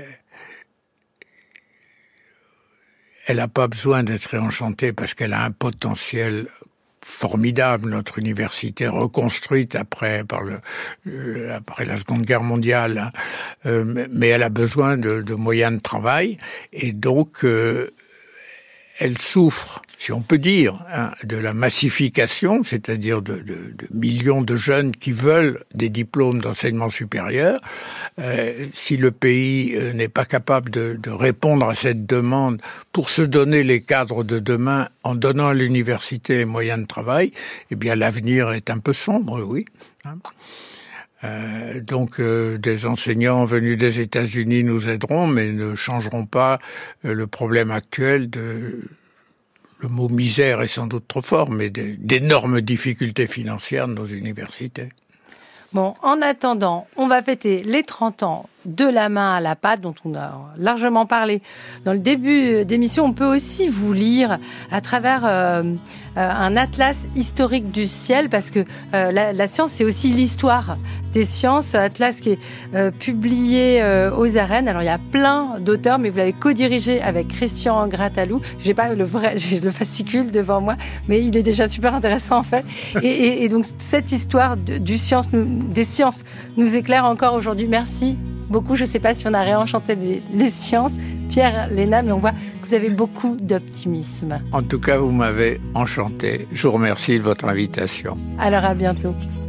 elle n'a pas besoin d'être réenchantée parce qu'elle a un potentiel formidable, notre université reconstruite après par le euh, après la Seconde Guerre mondiale, hein. euh, mais elle a besoin de, de moyens de travail et donc euh, elle souffre, si on peut dire, hein, de la massification, c'est-à-dire de, de, de millions de jeunes qui veulent des diplômes d'enseignement supérieur. Euh, si le pays euh, n'est pas capable de, de répondre à cette demande pour se donner les cadres de demain en donnant à l'université les moyens de travail, eh bien l'avenir est un peu sombre, oui. Hein. Euh, donc euh, des enseignants venus des États-Unis nous aideront, mais ne changeront pas euh, le problème actuel de... Le mot misère est sans doute trop fort, mais d'énormes difficultés financières de nos universités. Bon, en attendant, on va fêter les trente ans de La main à la pâte, dont on a largement parlé dans le début d'émission. On peut aussi vous lire à travers euh, un atlas historique du ciel, parce que euh, la, la science, c'est aussi l'histoire des sciences. Atlas qui est euh, publié euh, aux arènes. Alors, il y a plein d'auteurs, mais vous l'avez co-dirigé avec Christian Grattalou. J'ai pas le vrai, j'ai le fascicule devant moi, mais il est déjà super intéressant, en fait. Et, et, et donc, cette histoire de, du science, des sciences nous éclaire encore aujourd'hui. Merci beaucoup. Je ne sais pas si on a réenchanté les, les sciences, Pierre Léna, mais on voit que vous avez beaucoup d'optimisme. En tout cas, vous m'avez enchanté. Je vous remercie de votre invitation. Alors, à bientôt.